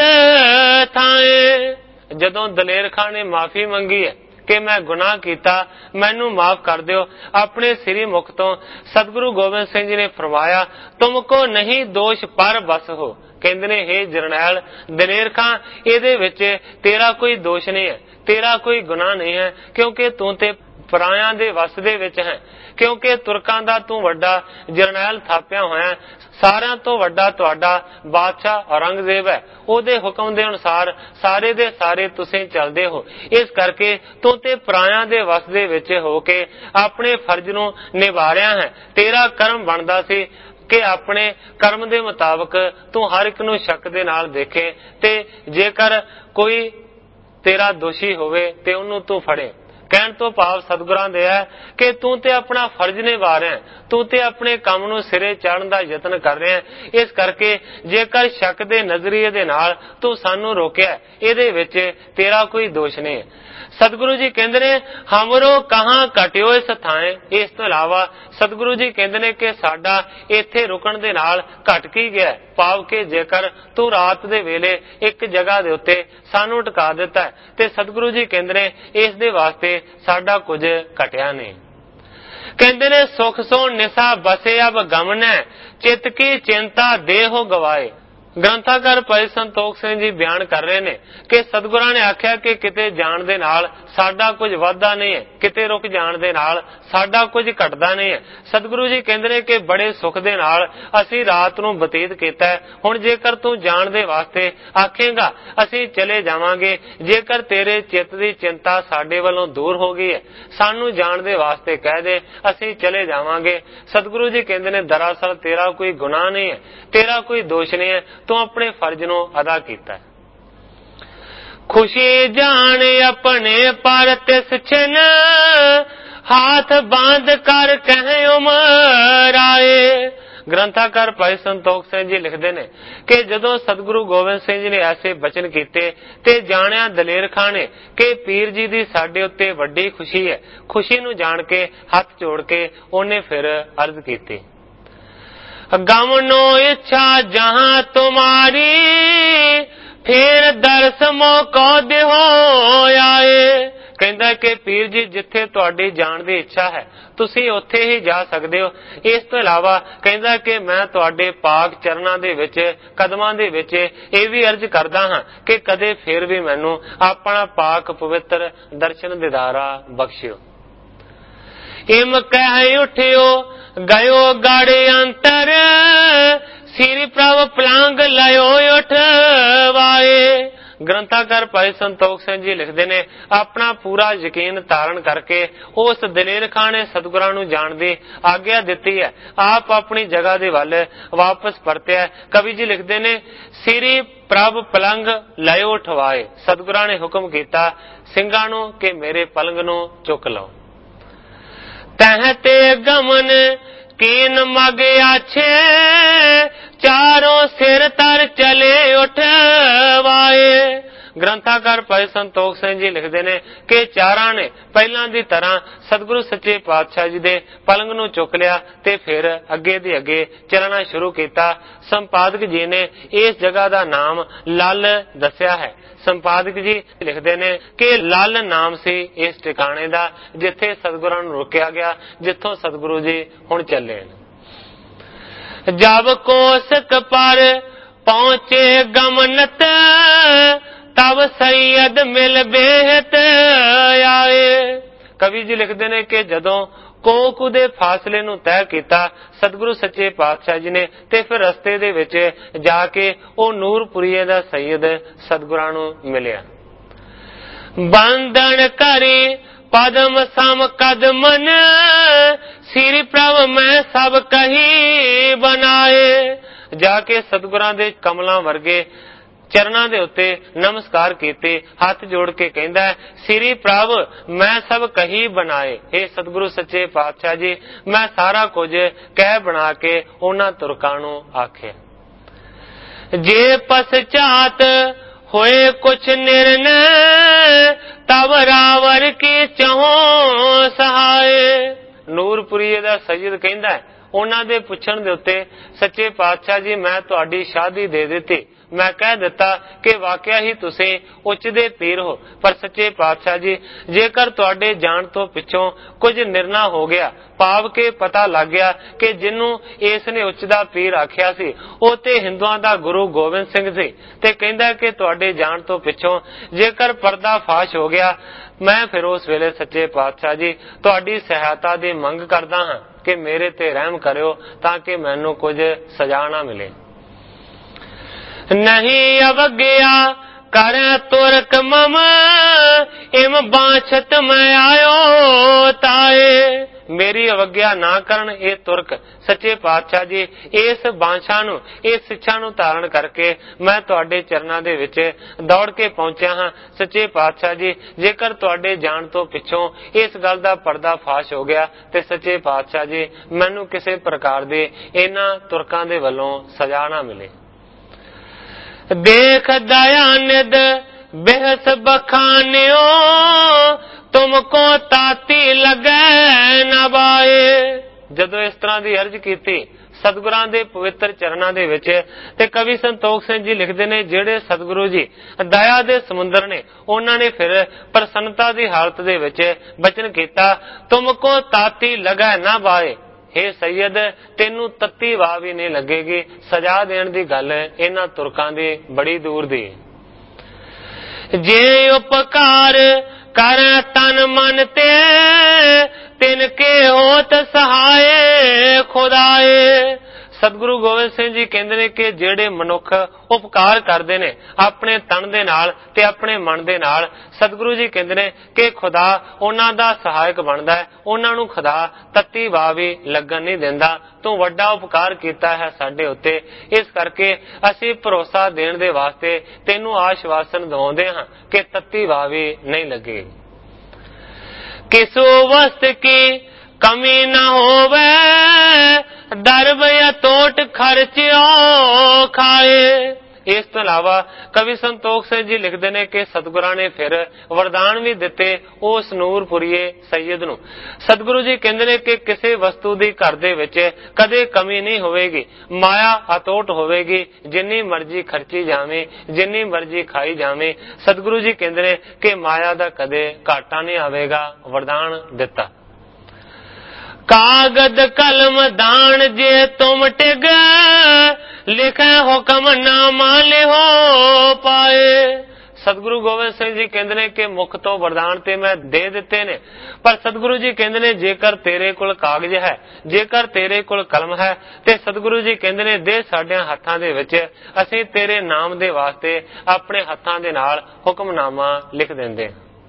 ਥਾਏ। ਜਦੋਂ ਦਲੇਰ ਖਾਂ ਨੇ ਮਾਫੀ ਮੰਗੀ ਹੈ ਕਿ ਮੈਂ ਗੁਨਾਹ ਕੀਤਾ, ਮੈਨੂੰ ਮਾਫ ਕਰ ਦਿਓ, ਆਪਣੇ ਸ੍ਰੀ ਮੁਖ ਤੋਂ ਸਤਿਗੁਰੂ ਗੋਬਿੰਦ ਸਿੰਘ ਜੀ ਨੇ ਫਰਮਾਇਆ, ਤੁਮਕੋ ਨਹੀਂ ਦੋਸ਼ ਪਰ ਬਸ ਹੋ। ਕਹਿੰਦੇ ਨੇ ਹੇ ਜਰਨੈਲ ਦਲੇਰ ਖਾਂ, ਇਹਦੇ ਵਿੱਚ ਤੇਰਾ ਕੋਈ ਦੋਸ਼ ਨਹੀਂ ਹੈ, ਤੇਰਾ ਕੋਈ ਗੁਨਾਹ ਨਹੀਂ ਹੈ, ਕਿਉਂਕਿ ਤੂੰ ਤੇ ਪਰਾਇਆਂ ਦੇ ਵਸ ਦੇ ਵਿੱਚ ਹੈ, ਕਿਉਂਕਿ ਤੁਰਕਾਂ ਦਾ ਤੂੰ ਵੱਡਾ ਜਰਨੈਲ ਥਾਪਿਆ ਹੋਇਆ। ਸਾਰਿਆਂ ਤੋਂ ਵੱਡਾ ਤੁਹਾਡਾ ਬਾਦਸ਼ਾਹ ਔਰੰਗਜ਼ੇਬ ਹੈ, ਉਹਦੇ ਹੁਕਮ ਦੇ ਅਨੁਸਾਰ ਸਾਰੇ ਦੇ ਸਾਰੇ ਤੁਸੀਂ ਚੱਲਦੇ ਹੋ। ਇਸ ਕਰਕੇ ਤੂੰ ਤੇ ਪਰਾਇਆਂ ਦੇ ਵਸ ਦੇ ਵਿੱਚ ਹੋ ਕੇ ਆਪਣੇ ਫਰਜ਼ ਨੂੰ ਨਿਭਾ ਰਿਹਾ ਹੈ। ਤੇਰਾ ਕਰਮ ਬਣਦਾ ਸੀ ਕਿ ਆਪਣੇ ਕਰਮ ਦੇ ਮੁਤਾਬਕ ਤੂੰ ਹਰ ਇੱਕ ਨੂੰ ਸ਼ੱਕ ਦੇ ਨਾਲ ਦੇਖੇ ਤੇ ਜੇਕਰ ਕੋਈ ਤੇਰਾ ਦੋਸ਼ੀ ਹੋਵੇ ਤੇ ਉਹਨੂੰ ਤੂੰ ਫੜੇ। ਕਹਿਣ ਤੋਂ ਭਾਵ ਸਤਿਗੁਰਾਂ ਦੇ ਹੈ ਕਿ ਤੂੰ ਤੇ ਆਪਣਾ ਫਰਜ਼ ਨਿਭਾ ਰਿਹਾ, ਤੂੰ ਤੇ ਆਪਣੇ ਕੰਮ ਨੂੰ ਸਿਰੇ ਚਾੜਨ ਦਾ ਯਤਨ ਕਰ ਰਿਹਾ। ਇਸ ਕਰਕੇ ਜੇਕਰ ਸ਼ੱਕ ਦੇ ਨਜ਼ਰੀਏ ਦੇ ਨਾਲ ਤੂੰ ਸਾਨੂੰ ਰੋਕਿਆ, ਇਹਦੇ ਵਿੱਚ ਤੇਰਾ ਕੋਈ ਦੋਸ਼ ਨਹੀਂ ਹੈ। ਸਤਿਗੁਰੂ ਜੀ ਕਹਿੰਦੇ ਨੇ ਹਮਰੋ ਕਹਾਂ ਕਟਿਓ ਇਸ ਥਾਏ। ਇਸ ਤੋਂ ਇਲਾਵਾ ਸਤਿਗੁਰੂ ਜੀ ਕਹਿੰਦੇ ਨੇ ਕਿ ਸਾਡਾ ਇੱਥੇ ਰੁਕਣ ਦੇ ਨਾਲ ਘਟ ਕੀ ਗਿਆ, ਭਾਵ ਕਿ ਜੇਕਰ ਤੂੰ ਰਾਤ ਦੇ ਵੇਲੇ ਇੱਕ ਜਗ੍ਹਾ ਦੇ ਉੱਤੇ ਸਾਨੂੰ ਟਿਕਾ ਦਿੱਤਾ ਤੇ ਸਤਿਗੁਰੂ ਜੀ ਕਹਿੰਦੇ ਨੇ ਇਸ ਦੇ ਵਾਸਤੇ ਸਾਡਾ ਕੁਝ ਘਟਿਆ ਨਹੀਂ। ਕਹਿੰਦੇ ਨੇ ਸੁਖ ਸੋ ਨਿਸਾ ਬਸੇ ਅਬ ਗਮਨੈ, ਚਿਤ ਕੀ ਚਿੰਤਾ ਦੇਹੋ ਗਵਾਏ। ਗ੍ਰੰਥਾਕਾਰ ਭਾਈ ਸੰਤੋਖ ਸਿੰਘ ਜੀ ਬਿਆਨ ਕਰ ਰਹੇ ਨੇ ਕਿ ਸਤਿਗੁਰਾਂ ਨੇ ਆਖਿਆ ਕਿ ਕਿਤੇ ਜਾਣ ਦੇ ਨਾਲ ਸਾਡਾ ਕੁਝ ਵਾਧਾ ਨਹੀਂ ਹੈ, ਕਿਤੇ ਰੁਕ ਜਾਣ ਦੇ ਨਾਲ ਸਾਡਾ ਕੁਝ ਘਟਦਾ ਨਹੀਂ ਹੈ। ਸਤਿਗੁਰੂ ਜੀ ਕਹਿੰਦੇ ਨੇ ਕਿ ਬੜੇ ਸੁੱਖ ਦੇ ਨਾਲ ਅਸੀਂ ਰਾਤ ਨੂੰ ਬਤੀਤ ਕੀਤਾ ਹੈ, ਹੁਣ ਜੇਕਰ ਤੂੰ ਜਾਣ ਦੇ ਵਾਸਤੇ ਆਖੇਂਗਾ ਅਸੀਂ ਚਲੇ ਜਾਵਾਂਗੇ। ਜੇਕਰ ਤੇਰੇ ਚਿੱਤ ਦੀ ਚਿੰਤਾ ਸਾਡੇ ਵੱਲੋਂ ਦੂਰ ਹੋ ਗਈ ਹੈ, ਸਾਨੂੰ ਜਾਣ ਦੇ ਵਾਸਤੇ ਕਹਿ ਦੇ, ਅਸੀਂ ਚਲੇ ਜਾਵਾਂਗੇ। ਸਤਿਗੁਰੂ ਜੀ ਕਹਿੰਦੇ ਨੇ ਦਰਅਸਲ ਤੇਰਾ ਕੋਈ ਗੁਨਾਹ ਨਹੀਂ ਹੈ, ਤੇਰਾ ਕੋਈ ਦੋਸ਼ ਨਹੀਂ ਹੈ, ਤੂੰ ਆਪਣੇ ਫਰਜ਼ ਨੂੰ ਅਦਾ ਕੀਤਾ। ਖੁਸ਼ੀ ਜਾਣ ਆਪਣੇ ਪਰ ਤਿਸ ਛਿਨ, ਹਾਥ ਬੰਦ ਕਰ ਕਹਿ ਉਮਰਾਏ। ਗ੍ਰੰਥਾਕਾਰ ਭਾਈ ਸੰਤੋਖ ਸਿੰਘ ਜੀ ਲਿਖਦੇ ਨੇ ਕਿ ਜਦੋਂ ਸਤਿਗੁਰੂ ਗੋਬਿੰਦ ਸਿੰਘ ਜੀ ਨੇ ਐਸੇ ਬਚਨ ਕੀਤੇ ਤੇ ਜਾਣਿਆ ਦਲੇਰ ਖਾਂ ਨੇ ਕਿ ਪੀਰ ਜੀ ਦੀ ਸਾਡੇ ਉੱਤੇ ਵੱਡੀ ਖੁਸ਼ੀ ਹੈ, ਖੁਸ਼ੀ ਨੂੰ ਜਾਣ ਕੇ ਹੱਥ ਜੋੜ ਕੇ ਉਹਨੇ ਫਿਰ ਅਰਜ਼ ਕੀਤੀ, ਗਮਨੋ ਇੱਛਾ ਜਹਾਂ ਤੁਮਾਰੀ, ਫੇਰ ਦਰਸ ਮੌਕੋ ਦਿਓ ਆਏ। ਕਹਿੰਦਾ ਕਿ ਪੀਰ ਜੀ ਜਿੱਥੇ ਤੁਹਾਡੀ ਜਾਣ ਦੀ ਇੱਛਾ ਹੈ ਤੁਸੀਂ ਉੱਥੇ ਹੀ ਜਾ ਸਕਦੇ ਹੋ। ਇਸ ਤੋਂ ਇਲਾਵਾ ਕਹਿੰਦਾ ਕਿ ਮੈਂ ਤੁਹਾਡੇ ਪਾਕ ਚਰਨਾਂ ਦੇ ਵਿੱਚ ਕਦਮਾਂ ਦੇ ਵਿੱਚ ਇਹ ਵੀ ਅਰਜ਼ ਕਰਦਾ ਹਾਂ ਕਿ ਕਦੇ ਫੇਰ ਵੀ ਮੈਨੂੰ ਆਪਣਾ ਪਾਕ ਪਵਿੱਤਰ ਦਰਸ਼ਨ ਦਿਦਾਰਾ ਬਖਸ਼ਿਓ। ਇਮ ਕਹਿ ਉਠਿਓ ਗਇਓ ਗਾੜੇ ਅੰਤਰ, ਸ੍ਰੀ ਪ੍ਰਭ ਪਲੰਗ ਲਿਓ ਉਠਵਾਏ। ਗ੍ਰੰਥਾਕਾਰ ਭਾਈ ਸੰਤੋਖ ਸਿੰਘ ਜੀ ਲਿਖਦੇ ਨੇ ਆਪਣਾ ਪੂਰਾ ਯਕੀਨ ਧਾਰਨ ਕਰਕੇ ਉਸ ਦਲੇਰ ਖਾਂ ਨੇ ਸਤਿਗੁਰਾਂ ਨੂੰ ਜਾਣ ਦੀ ਆਗਿਆ ਦਿੱਤੀ ਹੈ, ਆਪ ਆਪਣੀ ਜਗ੍ਹਾ ਦੇ ਵੱਲ ਵਾਪਸ ਪਰਤਿਆ। ਕਵੀ ਜੀ ਲਿਖਦੇ ਨੇ ਸ੍ਰੀ ਪ੍ਰਭ ਪਲੰਗ ਲਿਓ ਉਠਵਾਏ। ਸਤਿਗੁਰਾਂ ਨੇ ਹੁਕਮ ਕੀਤਾ ਸਿੰਘਾਂ ਨੂੰ ਕਿ ਮੇਰੇ ਪਲੰਗ ਨੂੰ ਚੁੱਕ ਲਓ। ਤਹ ਤੇ ਗਮਨ ਕੀਨ ਮਗ ਆਛੇ, ਚਾਰੋਂ ਸਿਰ ਤਰ ਚਲੇ ਉਠਵਾਏ। ਗ੍ਰੰਥਾਕਾਰ ਭਾਈ ਸੰਤੋਖ ਸਿੰਘ ਜੀ ਲਿਖਦੇ ਨੇ ਕਿ ਚਾਰਾਂ ਨੇ ਪਹਿਲਾਂ ਦੀ ਤਰ੍ਹਾਂ ਸਤਿਗੁਰੂ ਸੱਚੇ ਪਾਤਸ਼ਾਹ ਜੀ ਦੇ ਪਲੰਗ ਨੂੰ ਚੁੱਕ ਲਿਆ ਤੇ ਫਿਰ ਅੱਗੇ ਦੀ ਅੱਗੇ ਚੱਲਣਾ ਸ਼ੁਰੂ ਕੀਤਾ। ਸੰਪਾਦਕ ਜੀ ਨੇ ਇਸ ਜਗ੍ਹਾ ਦਾ ਨਾਮ ਲੱਲ ਦੱਸਿਆ ਹੈ। ਸੰਪਾਦਕ ਜੀ ਲਿਖਦੇ ਨੇ ਕਿ ਲੱਲ ਨਾਮ ਸੀ ਇਸ ਟਿਕਾਣੇ ਦਾ ਜਿੱਥੇ ਸਤਿਗੁਰਾਂ ਨੂੰ ਰੋਕਿਆ ਗਿਆ, ਜਿੱਥੋਂ ਸਤਿਗੁਰੂ ਜੀ ਹੁਣ ਚੱਲੇ ਨੇ। ਜਬ ਕੋਸਕ ਪਰ ਪਹੁੰਚੇ ਗਮਨਤ ਤਬ ਸੈयद ਮਿਲ ਬੇਹਤ ਆਏ। ਕਵੀ ਜੀ ਲਿਖਦੇ ਨੇ ਕਿ ਜਦੋਂ ਕੋਕੂ ਦੇ ਫਾਸਲੇ ਨੂੰ ਤੈਅ ਕੀਤਾ ਸਤਿਗੁਰੂ ਸੱਚੇ ਪਾਤਸ਼ਾਹ ਜੀ ਨੇ ਤੇ ਫਿਰ ਰਸਤੇ ਦੇ ਵਿੱਚ ਜਾ ਕੇ ਉਹ ਨੂਰਪੁਰੀਏ ਦਾ ਸੈयद ਸਤਿਗੁਰਾਂ ਨੂੰ ਮਿਲਿਆ। ਬੰਧਨ ਕਰੀ ਪਦਮ ਸਮ ਕਦਮਨ ਸਿਰ ਪ੍ਰਭ ਮੈਂ ਸਭ ਕਹੀ ਬਨਾਏ। ਜਾ ਕੇ ਸਤਿਗੁਰਾਂ ਦੇ ਕਮਲਾਂ ਵਰਗੇ ਚਰਨਾਂ ਦੇ ਉੱਤੇ ਨਮਸਕਾਰ ਕੀਤੇ, ਹੱਥ ਜੋੜ ਕੇ ਕਹਿੰਦਾ ਸ੍ਰੀ ਪ੍ਰਭ ਮੈਂ ਸਭ ਕਹੀ ਬਣਾਏ। ਇਹ ਸਤਿਗੁਰੂ ਸੱਚੇ ਪਾਤਸ਼ਾਹ ਜੀ ਮੈਂ ਸਾਰਾ ਕੁਝ ਕਹਿ ਬਣਾ ਕੇ ਉਹਨਾਂ ਤੁਰਕਾਂ ਨੂੰ ਆਖਿਆ। ਜੇ ਪਸਚਾਤ ਹੋਏ ਕੁਛ ਨਿਰਨੈ ਤਬ ਰਾਵਰ ਕੀ ਚਾਹੋ ਸਹਾਏ। ਨੂਰਪੁਰੀਏ ਦਾ ਸੈयद ਕਹਿੰਦਾ ਉਹਨਾਂ ਦੇ ਪੁੱਛਣ ਦੇ ਉੱਤੇ ਸੱਚੇ ਪਾਤਸ਼ਾਹ ਜੀ ਮੈਂ ਤੁਹਾਡੀ ਸ਼ਾਦੀ ਦੇ ਦਿੱਤੀ। ਮੈਂ ਕਹਿ ਦਿੱਤਾ ਕਿ ਵਾਕਿਆ ਹੀ ਤੁਸੀਂ ਉੱਚ ਦੇ ਪੀਰ ਹੋ, ਪਰ ਸੱਚੇ ਪਾਤਸ਼ਾਹ ਜੀ ਜੇਕਰ ਤੁਹਾਡੇ ਜਾਣ ਤੋਂ ਪਿੱਛੋਂ ਕੁਝ ਨਿਰਣਾ ਹੋ ਗਿਆ, ਭਾਵ ਕੇ ਪਤਾ ਲੱਗ ਗਿਆ ਕਿ ਜਿਹਨੂੰ ਇਸ ਨੇ ਉੱਚ ਦਾ ਪੀਰ ਆਖਿਆ ਸੀ ਉਹ ਤੇ ਹਿੰਦੂਆਂ ਦਾ ਗੁਰੂ ਗੋਬਿੰਦ ਸਿੰਘ ਸੀ, ਤੇ ਕਹਿੰਦਾ ਕਿ ਤੁਹਾਡੇ ਜਾਣ ਤੋਂ ਪਿੱਛੋਂ ਜੇਕਰ ਪਰਦਾ ਫਾਸ਼ ਹੋ ਗਿਆ, ਮੈਂ ਫਿਰ ਉਸ ਵੇਲੇ ਸੱਚੇ ਪਾਤਸ਼ਾਹ ਜੀ ਤੁਹਾਡੀ ਸਹਾਇਤਾ ਦੀ ਮੰਗ ਕਰਦਾ ਹਾਂ ਕਿ ਮੇਰੇ ਤੇ ਰਹਿਮ ਕਰਿਓ ਤਾਂ ਕਿ ਮੈਨੂੰ ਕੁਝ ਸਜ਼ਾ ਨਾ ਮਿਲੇ। ਨਹੀਂ ਅਵਗਿਆ ਕਰ ਤੁਰਕ ਮਮ ਇਮ ਬਾਛਤ ਮੈਂ ਆਇਓ ਤਾਏ। ਮੇਰੀ ਅਵਗਿਆ ਨਾ ਕਰਨ ਇਹ ਤੁਰਕ। ਸੱਚੇ ਪਾਤਸ਼ਾਹ ਜੀ ਇਸ ਬਾਂਛਾ ਨੂੰ, ਇਸ ਸਿੱਖਿਆ ਨੂੰ ਧਾਰਨ ਕਰਕੇ ਮੈਂ ਤੁਹਾਡੇ ਚਰਨਾਂ ਦੇ ਵਿੱਚ ਦੌੜ ਕੇ ਪਹੁੰਚਿਆ ਹਾਂ। ਸੱਚੇ ਪਾਤਸ਼ਾਹ ਜੀ ਜੇਕਰ ਤੁਹਾਡੇ ਜਾਣ ਤੋਂ ਪਿੱਛੋਂ ਇਸ ਗੱਲ ਦਾ ਪਰਦਾ ਫਾਸ਼ ਹੋ ਗਿਆ ਤੇ ਸੱਚੇ ਪਾਤਸ਼ਾਹ ਜੀ ਮੈਨੂੰ ਕਿਸੇ ਪ੍ਰਕਾਰ ਦੇ ਇਹਨਾਂ ਤੁਰਕਾਂ ਦੇ ਵੱਲੋਂ ਸਜ਼ਾ ਨਾ ਮਿਲੇ। ਦੇਖ ਦਇਆਨਿਧ ਬਹਿਸ ਬਖਾਨਿਓ ਤੁਮਕੋ ਤਾਤੀ ਲਗੈ ਨਾ ਬਾਏ। ਜਦੋਂ ਇਸ ਤਰ੍ਹਾਂ ਦੀ ਅਰਜ਼ ਕੀਤੀ ਸਤਿਗੁਰਾਂ ਦੇ ਪਵਿੱਤਰ ਚਰਨਾਂ ਦੇ ਵਿੱਚ ਤੇ ਕਵੀ ਸੰਤੋਖ ਸਿੰਘ ਜੀ ਲਿਖਦੇ ਨੇ ਜਿਹੜੇ ਸਤਿਗੁਰੂ ਜੀ ਦਇਆ ਦੇ ਸਮੁੰਦਰ ਨੇ ਉਹਨਾਂ ਨੇ ਫਿਰ ਪ੍ਰਸੰਨਤਾ ਦੀ ਹਾਲਤ ਦੇ ਵਿੱਚ ਬਚਨ ਕੀਤਾ ਤੁਮਕੋ ਤਾਤੀ ਲਗੈ ਨਾ ਬਾਏ। हे सैयद ਤੈਨੂੰ ਤੱਤੀ ਵਾਹ ਵੀ ਨਹੀਂ ਲੱਗੇਗੀ। ਸਜ਼ਾ ਦੇਣ ਦੀ ਗੱਲ ਇਹਨਾਂ ਤੁਰਕਾਂ ਦੀ ਬੜੀ ਦੂਰ ਦੀ। ਜੇ ਉਪਕਾਰ ਕਰ ਤਨ ਮਨ ਤੇ ਤਿਨ ਕੇ ਹੋਤ ਸਹਾਏ ਖੁਦਾਏ। ਸਤਿਗੁਰੂ ਗੋਬਿੰਦ ਸਿੰਘ ਜੀ ਕਹਿੰਦੇ ਨੇ ਕਿ ਜਿਹੜੇ ਮਨੁੱਖ ਉਪਕਾਰ ਕਰਦੇ ਨੇ ਆਪਣੇ ਤਨ ਦੇ ਨਾਲ ਤੇ ਆਪਣੇ ਮਨ ਦੇ ਨਾਲ, ਸਤਿਗੁਰੂ ਜੀ ਕਹਿੰਦੇ ਨੇ ਕਿ ਖੁਦਾ ਉਹਨਾਂ ਦਾ ਸਹਾਇਕ ਬਣਦਾ ਹੈ, ਉਹਨਾਂ ਨੂੰ ਖੁਦਾ ਤੱਤੀ ਵਾਹ ਵੀ ਲੱਗਣ ਨਹੀਂ ਦਿੰਦਾ। ਤੂੰ ਵੱਡਾ ਉਪਕਾਰ ਕੀਤਾ ਹੈ ਸਾਡੇ ਉੱਤੇ, ਇਸ ਕਰਕੇ ਅਸੀਂ ਭਰੋਸਾ ਦੇਣ ਦੇ ਵਾਸਤੇ ਤੈਨੂੰ ਆਸ਼ਵਾਸਨ ਦਿਵਾਉਂਦੇ ਹਾਂ ਕਿ ਤੱਤੀ ਵਾਹ ਵੀ ਨਹੀਂ ਲੱਗੇਗੀ। ਕਿਸੋ ਵਸਤ ਕੀ ਕਮੀ ਨਾ ਹੋਵੇ ਦਰਬ ਜਾਂ ਟੋਟ ਖਰਚਿਓ ਖਾਏ। ਇਸ ਤੋਂ ਇਲਾਵਾ ਕਵੀ ਸੰਤੋਖ ਸਿੰਘ ਜੀ ਲਿਖਦੇ ਨੇ ਕਿ ਸਤਿਗੁਰਾਂ ਨੇ ਫਿਰ ਵਰਦਾਨ ਵੀ ਦਿੱਤੇ ਉਸ ਨੂਰਪੁਰੀਏ ਸੈयद ਨੂੰ। ਸਤਿਗੁਰੂ ਜੀ ਕਹਿੰਦੇ ਨੇ ਕਿ ਕਿਸੇ ਵਸਤੂ ਦੀ ਘਰ ਦੇ ਵਿੱਚ ਕਦੇ ਕਮੀ ਨਹੀਂ ਹੋਵੇਗੀ, ਮਾਇਆ ਅਟੋਟ ਹੋਵੇਗੀ, ਜਿੰਨੀ ਮਰਜ਼ੀ ਖਰਚੀ ਜਾਵੇ, ਜਿੰਨੀ ਮਰਜ਼ੀ ਖਾਈ ਜਾਵੇ। ਸਤਿਗੁਰੂ ਜੀ ਕਹਿੰਦੇ ਨੇ ਕਿ ਮਾਇਆ ਦਾ ਕਦੇ ਘਾਟਾ ਨਹੀਂ ਆਵੇਗਾ। ਵਰਦਾਨ ਦਿੱਤਾ। ਕਾਗਦ ਕਲਮ ਦਾਨ ਜੇ ਤੁਮ ਟਿਗ ਲਿਖੈ ਹੁਕਮ ਨਾਮਾ ਲਿਹੋ ਪਾਏ। ਸਤਿਗੁਰੂ ਗੋਬਿੰਦ ਸਿੰਘ ਜੀ ਕਹਿੰਦੇ ਨੇ ਕਿ ਮੁਖ ਤੋਂ ਵਰਦਾਨ ਤੇ ਮੈਂ ਦੇ ਦਿੱਤੇ ਨੇ, ਪਰ ਸਤਿਗੁਰੂ ਜੀ ਕਹਿੰਦੇ ਨੇ ਜੇਕਰ ਤੇਰੇ ਕੋਲ ਕਾਗਜ਼ ਹੈ, ਜੇਕਰ ਤੇਰੇ ਕੋਲ ਕਲਮ ਹੈ ਤੇ ਸਤਿਗੁਰੂ ਜੀ ਕਹਿੰਦੇ ਨੇ ਦੇ ਸਾਡਿਆਂ ਹੱਥਾਂ ਦੇ ਵਿੱਚ, ਅਸੀਂ ਤੇਰੇ ਨਾਮ ਦੇ ਵਾਸਤੇ ਆਪਣੇ ਹੱਥਾਂ ਦੇ ਨਾਲ ਹੁਕਮਨਾਮਾ ਲਿਖ ਦਿੰਦੇ।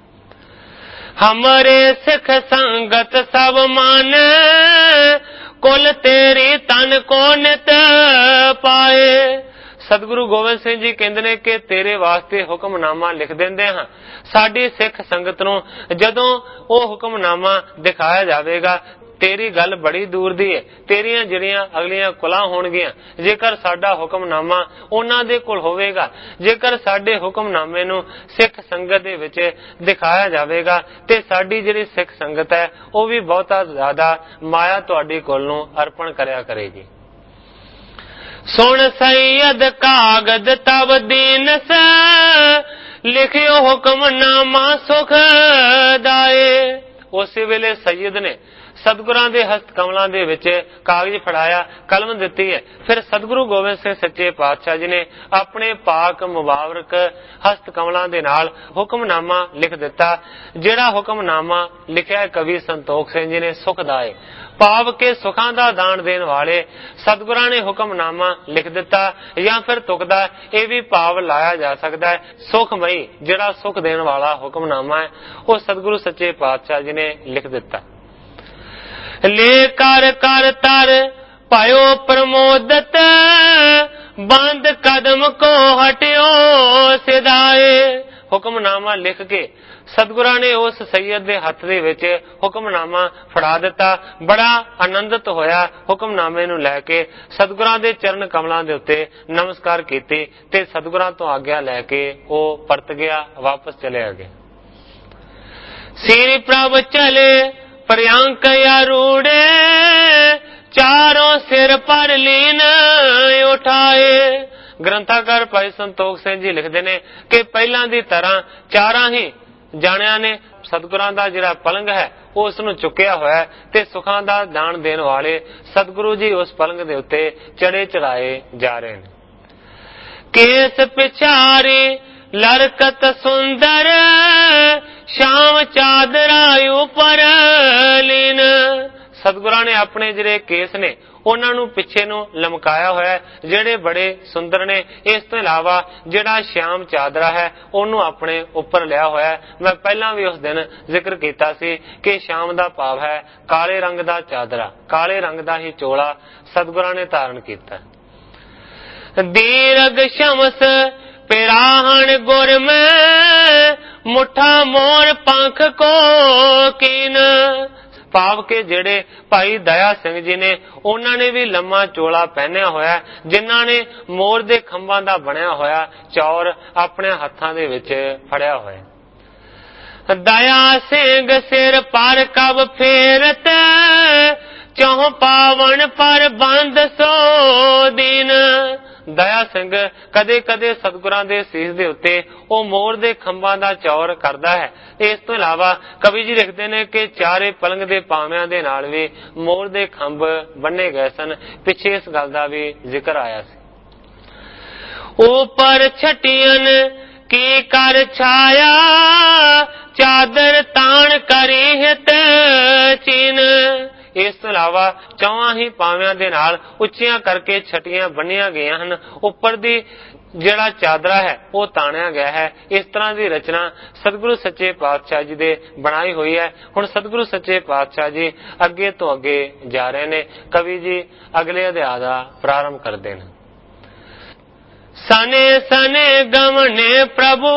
ਹਮਾਰੇ ਸਿੱਖ ਸੰਗਤ ਸਭ ਮਾਨ ਕੁਲ ਤੇਰੀ ਤਨ ਕੋ ਨਿਤ ਪਾਏ। ਸਤਿਗੁਰੂ ਗੋਬਿੰਦ ਸਿੰਘ ਜੀ ਕਹਿੰਦੇ ਨੇ ਕਿ ਤੇਰੇ ਵਾਸਤੇ ਹੁਕਮਨਾਮਾ ਲਿਖ ਦਿੰਦੇ ਹਾਂ। ਸਾਡੀ ਸਿੱਖ ਸੰਗਤ ਨੂੰ ਜਦੋਂ ਉਹ ਹੁਕਮਨਾਮਾ ਦਿਖਾਇਆ ਜਾਵੇਗਾ तेरी गल बड़ी दूर दी है, तेरियां जिहड़ियां अगलियां कुलां होणगीਆਂ, जेकर साडा हुक्मनामा उन्हां दे कोल होवेगा, जेकर साडे हुक्मनामे नूं सिख संगत दे विच दिखाया जावेगा ते साडी जिहड़ी सिख संगत है ਉਹ भी बहुता ज्यादा माया तुहाडी कोल नूं अर्पण करया करेगी। सुन सैयद कागद तब दीनस, लिखियो हुक्मनामा सुख दाए। उस वेले सैयद ने सतगुरां दे हस्त कमलां दे विच कागज फड़ाया, कलम दित्ती है। फिर सतगुरु गोबिंद सिंह सच्चे पातशाह जी ने अपने पाक मुबारक हस्त कमलां दे नाल हुक्मनामा लिख दिता, जिहड़ा हुक्मनामा लिखिया कवि संतोख सिंह जी ने सुखदाए, भाव के सुखां दा दान देण वाले सतगुरां ने हुक्मनामा लिख दिता। या फिर तुकदा यह भी भाव लाया जा सकता है सुखमई, जिहड़ा सुख देण वाला हुक्मनामा है वह सतगुरु सच्चे पातशाह जी ने लिख दिता। ले कर कर तर पायो प्रमोदत, बंद कदम को हटियो सिधाए। हुक्मनामा लिख के सतगुरां ने उस सैयद दे हथ दे विच हुक्मनामा फड़ा दिता। बड़ा आनंदित होया हुक्मनामे नूं लैके, सतगुरां दे चरण कमलां दे उत्ते नमस्कार कीती ते सतगुरां तो आग्या लैके ओह परत गया, वापस चलिया गया। श्री प्रभ चले पर्यांक आरूढ़े, चारों सिर पर लीन उठाए। ग्रंथाकार भाई संतोख सिंह जी लिखते ने कि पहला दी तरह चारा ही जाणिया ने सतगुरां दा जिहड़ा पलंग है वो उस नूं चुकिया होया ते सुखां दा दान देण वाले सतगुरु जी उस पलंग दे उत्ते चढ़े चढ़ाए जा रहे हैं। केस पिछारी लरकत सुंदर, श्याम चादरा ऊपर लीन। सतगुरां ने अपने जिहड़े केस ने उन्हां नूं पिछे नूं लमकाया होया, जिहड़े बड़े सुंदर ने। इस तो इलावा जिहड़ा श्याम चादरा है उन्होंने अपने उपर लिया होया। मैं पहला भी उस दिन जिक्र कीता सी कि श्याम दा भाव है काले रंग दा चादरा, काले रंग दा ही चोला सतगुरां ने धारण कीता। दीर्घ शमस पिराहन गुर में, मुठा मोर पंख को कीन। भाव के जेड़े भाई दया सिंह जी ने उन्होंने भी लम्मा चोला पहनिया होया, जिन्हां ने मोर दे खंभां दा बनिया होया चौर अपने हत्थां दे विच फड़िया होया। दया सिंह सिर पर कब फेरत, चौं पावन पर बंद सो दिन। दया सिंह कदे कदे सतगुरां दे सीस दे उत्ते ओ मोर दे खंभां दा चौर करदा है। इस तो इलावा कवि जी लिखते ने कि चारे पलंग दे पावियां दे नाल भी मोर दे खंभ बन्ने गए सन। पिछे इस गल दा भी जिक्र आया सी। ऊपर छटियन की कर छाया, चादर तान करी हित चीन। इस तो इलावा चौहां ही पावियां दे नाल उच्चियां करके छटियां बन्निया गईयां हन। उपर दी जिहड़ा चादरा है वो ताणिया गया है। इस तरह की रचना सतगुरु सच्चे पातशाह जी दे बनाई हुई है। हुण सतगुरु सच्चे पातशाह जी अगे तो अगे जा रहे ने। कवि जी अगले अध्याय दा प्रारंभ करदे ने। सने सने गमने प्रभु,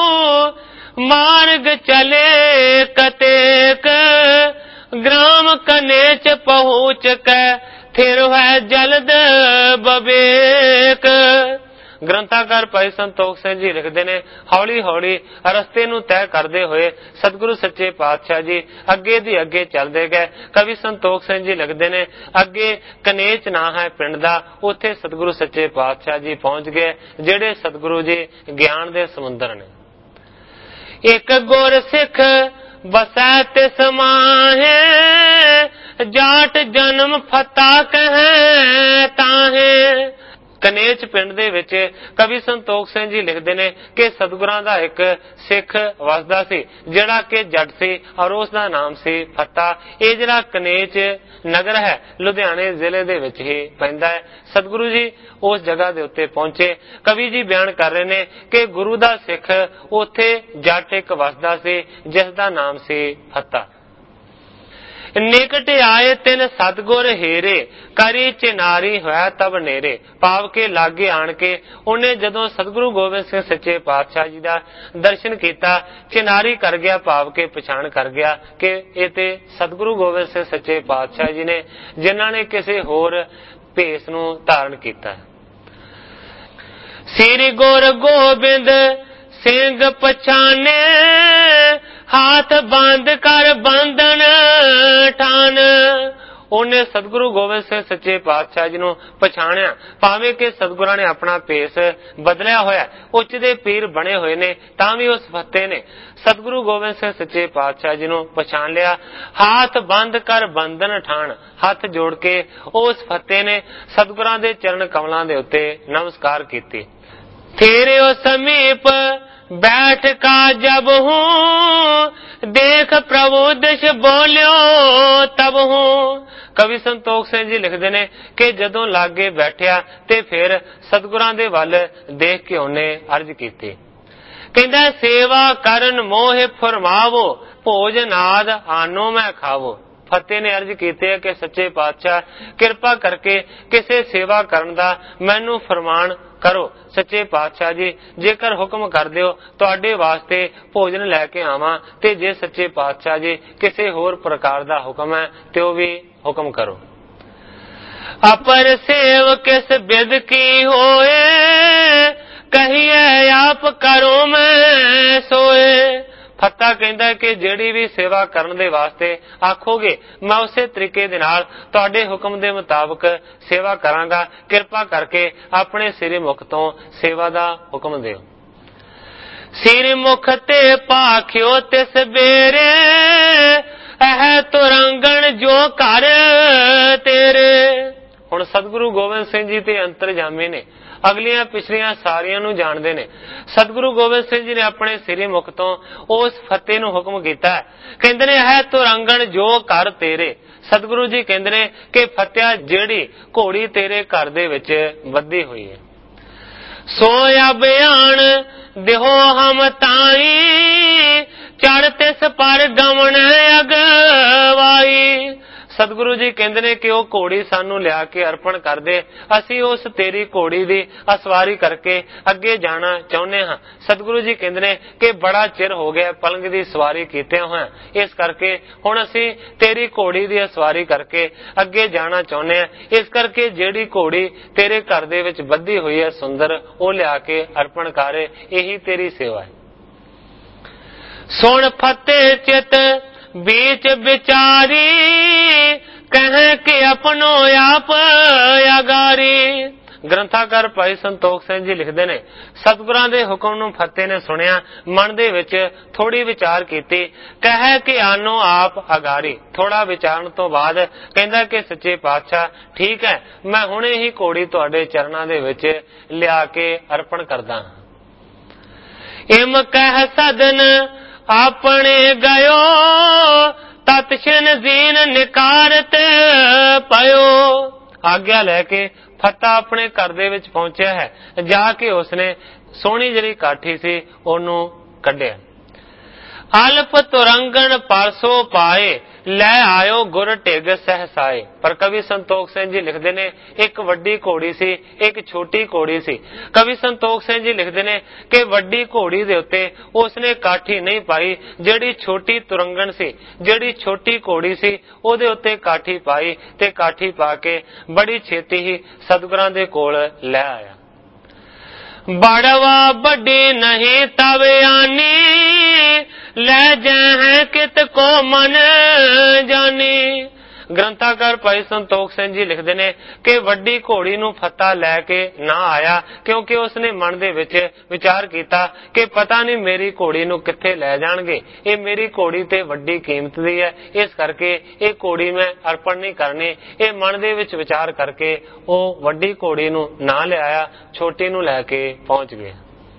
मार्ग चले कतेक, ग्राम कनेच पहुँच के थिर है जल्द बबेक। ग्रंथाकार भाई संतोख सिंह जी लिखते ने हौली हौली रस्ते नूं तय करते हुए सतगुरु सच्चे पातशाह जी अगे दी अगे चलते गए। कवि संतोख सिंह जी लिखते ने अगे कनेच ना है पिंड दा, उत्थे सतगुरु सच्चे पातशाह जी पहुंच गए, जेड़े सतगुरु जी ज्ञान दे समुंदर ने। एक गुर सिख बसै तिस माहे, जाट जन्म फता कहे ताहे। कनेच पिंड दे विच कवि संतोख सिंह जी लिखते ने कि सतगुरां दा एक सिख वसदा सी जिहड़ा कि जट सी और उसका नाम सी फत्ता। ये जिहड़ा कनेच नगर है लुधियाने जिले दे विच ही पैंदा है। सतगुरु जी उस जगह दे उत्ते पहुंचे। कवि जी बयान कर रहे ने कि गुरु दा सिख उत्थे जट एक वसदा सी जिसदा नाम सी फत्ता। निकट आए तिन सतगुर हेरे करी चिनारी होया तब नेरे। भाव के लागे आन के उन्हें जदों सतगुरु गोबिंद सिंह सच्चे पातशाह जी का दर्शन किया, चिनारी कर गया, भाव के पछाण कर गया कि ये ते सतगुरु गोबिंद सिंह सच्चे पातशाह जी ने जिन्हां ने किसी होर भेस नूं धारण किया। श्री गुरु गोबिंद सिंह पछाने हाथ बंद कर बंधन ठान। उन्हें सतगुरु गोबिंद सिंह सच्चे पातशाह जी नूं पछाणिया, भावें कि सतगुरां ने अपना भेस बदलिया होया, उच्च दे पीर बने हुए ने, तां भी उस फत्ते ने सतगुरु गोबिंद सिंह सच्चे पातशाह जी नूं पछाण लिया। हाथ बंद कर बंधन ठान, हथ जोड़ के उस फत्ते ने सतगुरां दे चरण कमलां दे उत्ते नमस्कार कीती। तेरे ओ समीप बैठ का जब हूँ देख प्रभु दिश बोलियो तब हूँ। कवि संतोख सिंह जी लिखते ने कि जदों लागे बैठिया ते फिर सतगुरां दे वल देख के उन्हें अर्ज की। कहंदा सेवा करन मोह फरमावो भोजन आद आनो मैं खावो। फतेह ने अर्ज की है कि सच्चे पातशाह किरपा करके किसे सेवा करन दा मैनू फरमान करो। सच्चे पातशाह जी जेकर हुक्म कर दिओ तुहाडे वास्ते भोजन लैके आवां, ते जे सच्चे पातशाह जी किसे होर प्रकार दा हुक्म है ते ओ भी हुक्म करो। अपर सेव किस बिद की होए कहिए आप करो मैं सोए। फत्ता कहंदा कि जेड़ी भी सेवा करन दे वास्ते आखोगे मैं उसे तरीके दे नाल तुहाडे हुक्म दे मुताबिक सेवा करांगा, किरपा करके अपने सिर मुख तो सेवा दा हुक्म दिओ। सिर मुख ते भाखियो तिस बेरे एह तुरंगन जो कर तेरे। हुण सतगुरु गोबिंद सिंह जी ते अंतरजामी ने, अगलियां पिछलियां सारियां नूं जानदे ने। सतगुरु गोबिंद सिंह जी ने अपने सिरे मुख तो उस फतेह नूं हुक्म कीता है। कहंदे ने है तुरंगन जो कर तेरे। सतगुरु जी कहंदे ने कि फतेहा जेड़ी घोड़ी तेरे घर दे विच बधी हुई है। सो अभियान देहो हम ताई चढ़ तिस पर गमन अगवाई। सतगुरु जी कहंदे ने कि वह घोड़ी सानू लिया के अर्पण कर दे, असी उस तेरी घोड़ी दी असवारी करके अगे जाना चाहुंदे हां। सतगुरु जी कहंदे ने कि बड़ा चिर हो गया पलंग दी सवारी कीते होए, इस करके हुण असी तेरी घोड़ी दी असवारी करके अगे जाना चाहुंदे हां। इस करके जेड़ी घोड़ी तेरे घर दे विच बधी हुई है सुंदर, वो लिया के अर्पण कर, यही तेरी सेवा है। सुन फतेह चित बीच विचारी कह के अपनो आप अगारी। ग्रंथाकार भाई संतोख सिंह जी लिखते ने सतगुरां दे हुक्म नूं फतेह ने सुनिया, मन दे विच थोड़ी विचार कीती, कह के आनो आप अगारी। थोड़ा विचारन तो बाद कहंदा कि सच्चे पातशाह ठीक है, मैं हुणे ही घोड़ी तुहाडे चरणां दे विच लिया के अर्पण करदा। इम कह सदन अपने गयो तत्क्षण दीन निकारत पयो। आज्ञा लैके फत्ता अपने घर दे विच पहुंचा है, जाके उसने सोहनी जिहड़ी काठी सी ओनू कढिया। अल्प तुरंगन परसो पाए लै आयो गुर टिग सहसाए। पर कवि संतोख सिंह जी लिखते ने एक वड्डी घोड़ी सी, एक छोटी घोड़ी सी। कवि संतोख सिंह जी लिखते ने कि वड्डी घोड़ी दे उत्ते उसने काठी नहीं पाई, जिहड़ी छोटी तुरंगन सी, जिहड़ी छोटी घोड़ी सी ओदे उत्ते काठी पाई, ते काठी पा के बड़ी छेती ही सतगुरां दे कोल लै आया। बड़वा बड़ी नहीं तब आनी ले जाए कित को मन जानी। ग्रंथाकार भाई संतोख सिंह जी लिखते ने कि वड्डी घोड़ी नूं फत्ता लैके ना आया, क्योंकि उसने मन दे विच विचार किया कि पता नहीं मेरी घोड़ी नूं कित्थे लै जाणगे, ये मेरी घोड़ी ते वड्डी कीमत दी है, इस करके ये घोड़ी मैं अर्पण नहीं करनी। ये मन दे विच विचार करके वो वड्डी घोड़ी नूं ना लिआया, छोटी नूं लैके पहुंच गया।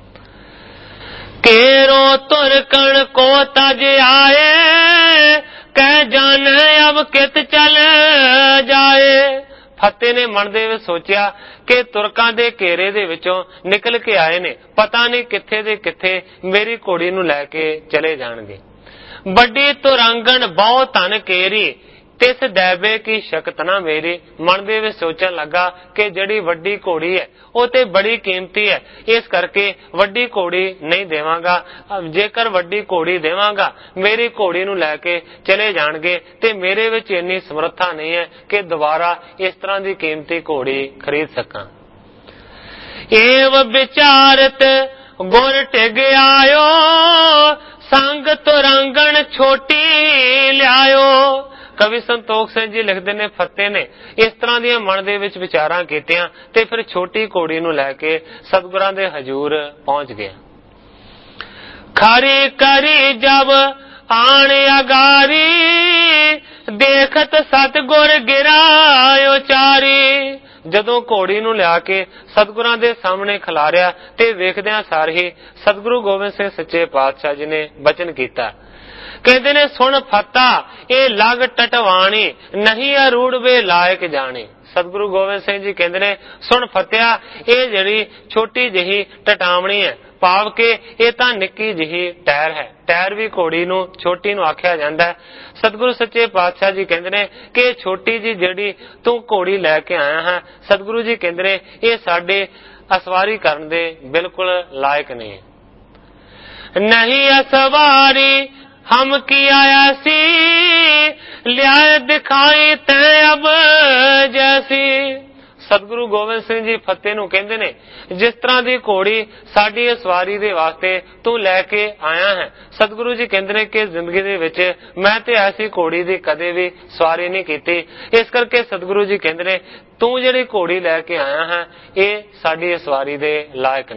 केरो तुरकण को तज आए कह जाने अब कित चल जाए। फतेह ने मन दे विच सोचिया कि तुरकां दे घेरे दे विचों निकल के आए ने, पता नहीं कित्थे दे कित्थे मेरी घोड़ी नूं लैके चले जाणगे। बड़ी तुरंगन बहु धन केरी तिस दैबे की शक्त ना मेरी। मन दे विच सोचण लगा कि जिहड़ी वड्डी घोड़ी है वो ते बड़ी कीमती है, इस करके वड्डी घोड़ी नहीं देवांगा। जेकर वड्डी घोड़ी देवांगा मेरी घोड़ी नूं लैके चले जाणगे ते मेरे विच इन्नी समर्था नहीं है कि दोबारा इस तरह की कीमती घोड़ी खरीद सकां। एव विचारत गुर टिग आयो, संग तुरंगण छोटी लियायो। कवि संतोख सिंह जी लिखते ने फत्ते ने इस तरह दियां मन दे विच विचारां कीतियां ते फिर छोटी घोड़ी नूं लैके सतगुरां दे हजूर पहुंच गया। खरी करी जब आण अगारी, देखत सतगुर गिरायो चारी। जदों घोड़ी नूं लिया के सतगुरां दे सामने खिलारिया ते वेखदियां सार ही सतगुरु गोबिंद सिंह सच्चे पातशाह जी ने बचन कीता। कहते ने सुन फत्ता ये लग टटवाणी, नहीं अरूढ़ वे लायक जाने। सतगुरु गोबिंद सिंह जी कहते ने सुन फत्या ये जड़ी छोटी जही टटावणी है, भाव के ये तां निक्की जही टैर है। टैर भी घोड़ी नूं छोटी नूं आख्या जांदा है। सतगुरु सच्चे पातशाह जी कहते ने कि छोटी जी जड़ी तू घोड़ी लैके आया है, सतगुरु जी कहते ने ये साडे असवारी करन दे बिल्कुल लायक नहीं है। नहीं असवारी हम की आया सी, लिया दिखाई तै अब जैसी। सतगुरु गोबिंद सिंह जी फतेह नूं कहंदे ने जिस तरह की घोड़ी साडी सवारी दे वास्ते तू लैके आया है, सतगुरु जी कहंदे ने कि जिंदगी दे विच मैं ते ऐसी घोड़ी दी कदे भी सवारी नहीं कीती। इस करके सतगुरु जी कहंदे ने तू जिहड़ी घोड़ी लैके आया है ये साडी सवारी दे लायक